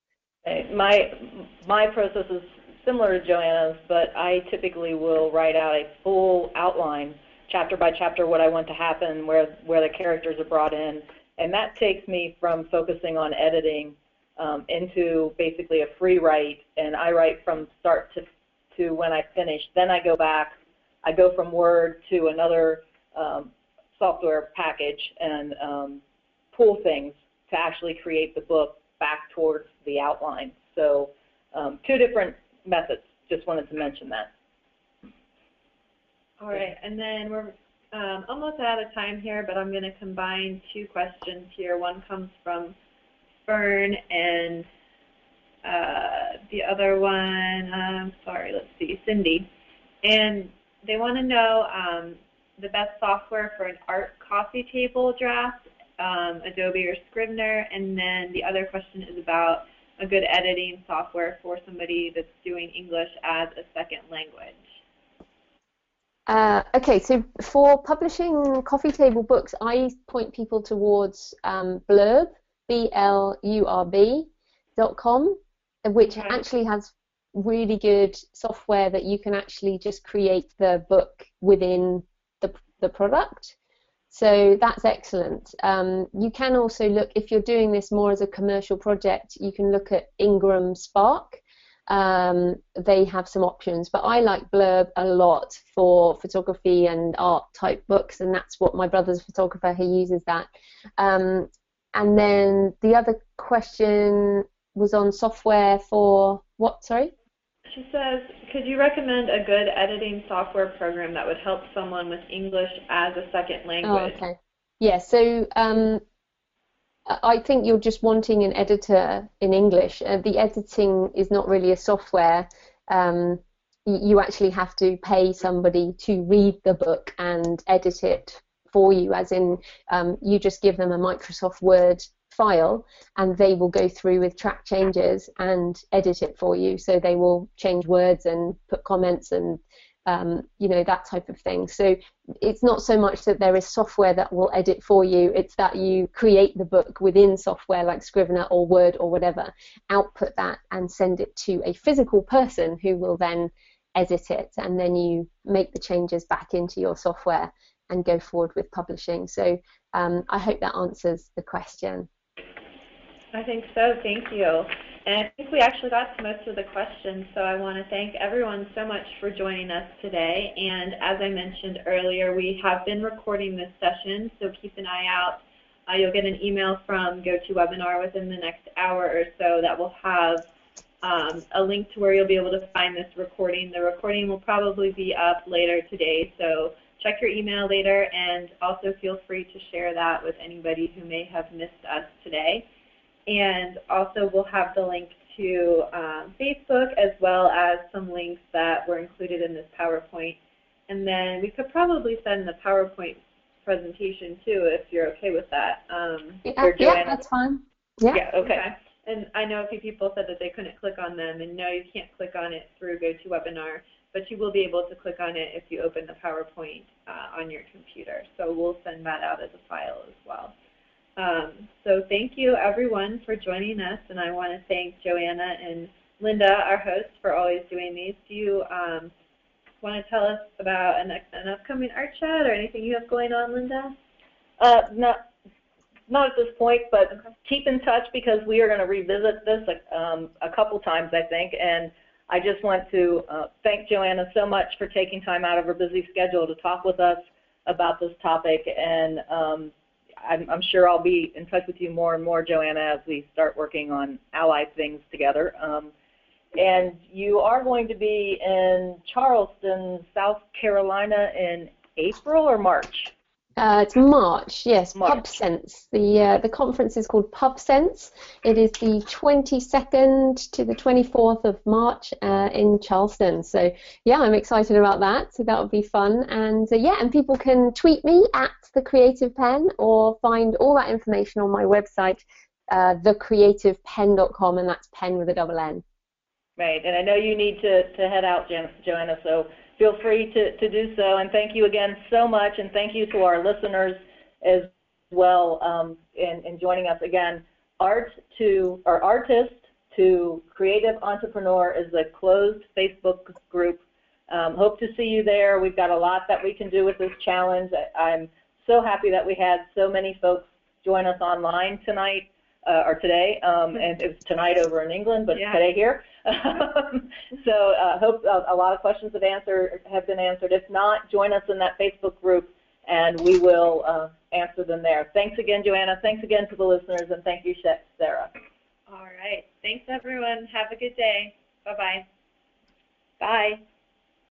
My process is similar to Joanna's, but I typically will write out a full outline, chapter by chapter, what I want to happen, where the characters are brought in, and that takes me from focusing on editing into basically a free write, and I write from start to when I finish. Then I go back, I go from Word to another software package and pull things to actually create the book back towards the outline. So two different methods, just wanted to mention that. All right, and then we're almost out of time here, but I'm going to combine two questions here. One comes from Fern, and the other one, let's see, Cindy. And they want to know the best software for an art coffee table draft, Adobe or Scrivener, and then the other question is about a good editing software for somebody that's doing English as a second language. Okay, so for publishing coffee table books, I point people towards Blurb, blurb.com, which actually has really good software that you can actually just create the book within the product. So that's excellent. You can also look, if you're doing this more as a commercial project, you can look at Ingram Spark. They have some options, but I like Blurb a lot for photography and art type books, and that's what my brother's a photographer, he uses that. And then the other question was on software for what, sorry? She says, could you recommend a good editing software program that would help someone with English as a second language? Oh, okay. Yeah, so I think you're just wanting an editor in English. The editing is not really a software. You actually have to pay somebody to read the book and edit it for you, as in you just give them a Microsoft Word file and they will go through with track changes and edit it for you. So they will change words and put comments and that type of thing. So it's not so much that there is software that will edit for you, it's that you create the book within software like Scrivener or Word or whatever, output that and send it to a physical person who will then edit it, and then you make the changes back into your software and go forward with publishing. So I hope that answers the question. I think so, thank you. And I think we actually got to most of the questions, so I want to thank everyone so much for joining us today. And as I mentioned earlier, we have been recording this session, so keep an eye out. You'll get an email from GoToWebinar within the next hour or so that will have a link to where you'll be able to find this recording. The recording will probably be up later today, so check your email later, and also feel free to share that with anybody who may have missed us today. And also we'll have the link to Facebook, as well as some links that were included in this PowerPoint. And then we could probably send the PowerPoint presentation too, if you're okay with that. Yeah, that's fine. Yeah, okay. And I know a few people said that they couldn't click on them, and no, you can't click on it through GoToWebinar, but you will be able to click on it if you open the PowerPoint on your computer. So we'll send that out as a file as well. So thank you, everyone, for joining us, and I want to thank Joanna and Linda, our hosts, for always doing these. Do you want to tell us about an upcoming art chat or anything you have going on, Linda? Not at this point, but keep in touch, because we are going to revisit this a couple times, I think. And I just want to thank Joanna so much for taking time out of her busy schedule to talk with us about this topic. And I'm sure I'll be in touch with you more and more, Joanna, as we start working on allied things together. And you are going to be in Charleston, South Carolina in April or March? It's March, yes, March. PubSense. The conference is called PubSense. It is the 22nd to the 24th of March in Charleston. So yeah, I'm excited about that. So that will be fun. And yeah, and people can tweet me at The Creative Pen, or find all that information on my website, thecreativepen.com, and that's pen with a double N. Right, and I know you need to head out, Joanna, so feel free to do so. And thank you again so much, and thank you to our listeners as well in joining us again. Artist to Creative Entrepreneur is a closed Facebook group. Hope to see you there. We've got a lot that we can do with this challenge. I'm so happy that we had so many folks join us online tonight. Or today, and it was tonight over in England, but today here. So hope a lot of questions have been answered. If not, join us in that Facebook group, and we will answer them there. Thanks again, Joanna. Thanks again to the listeners, and thank you, Sarah. All right. Thanks, everyone. Have a good day. Bye-bye. Bye.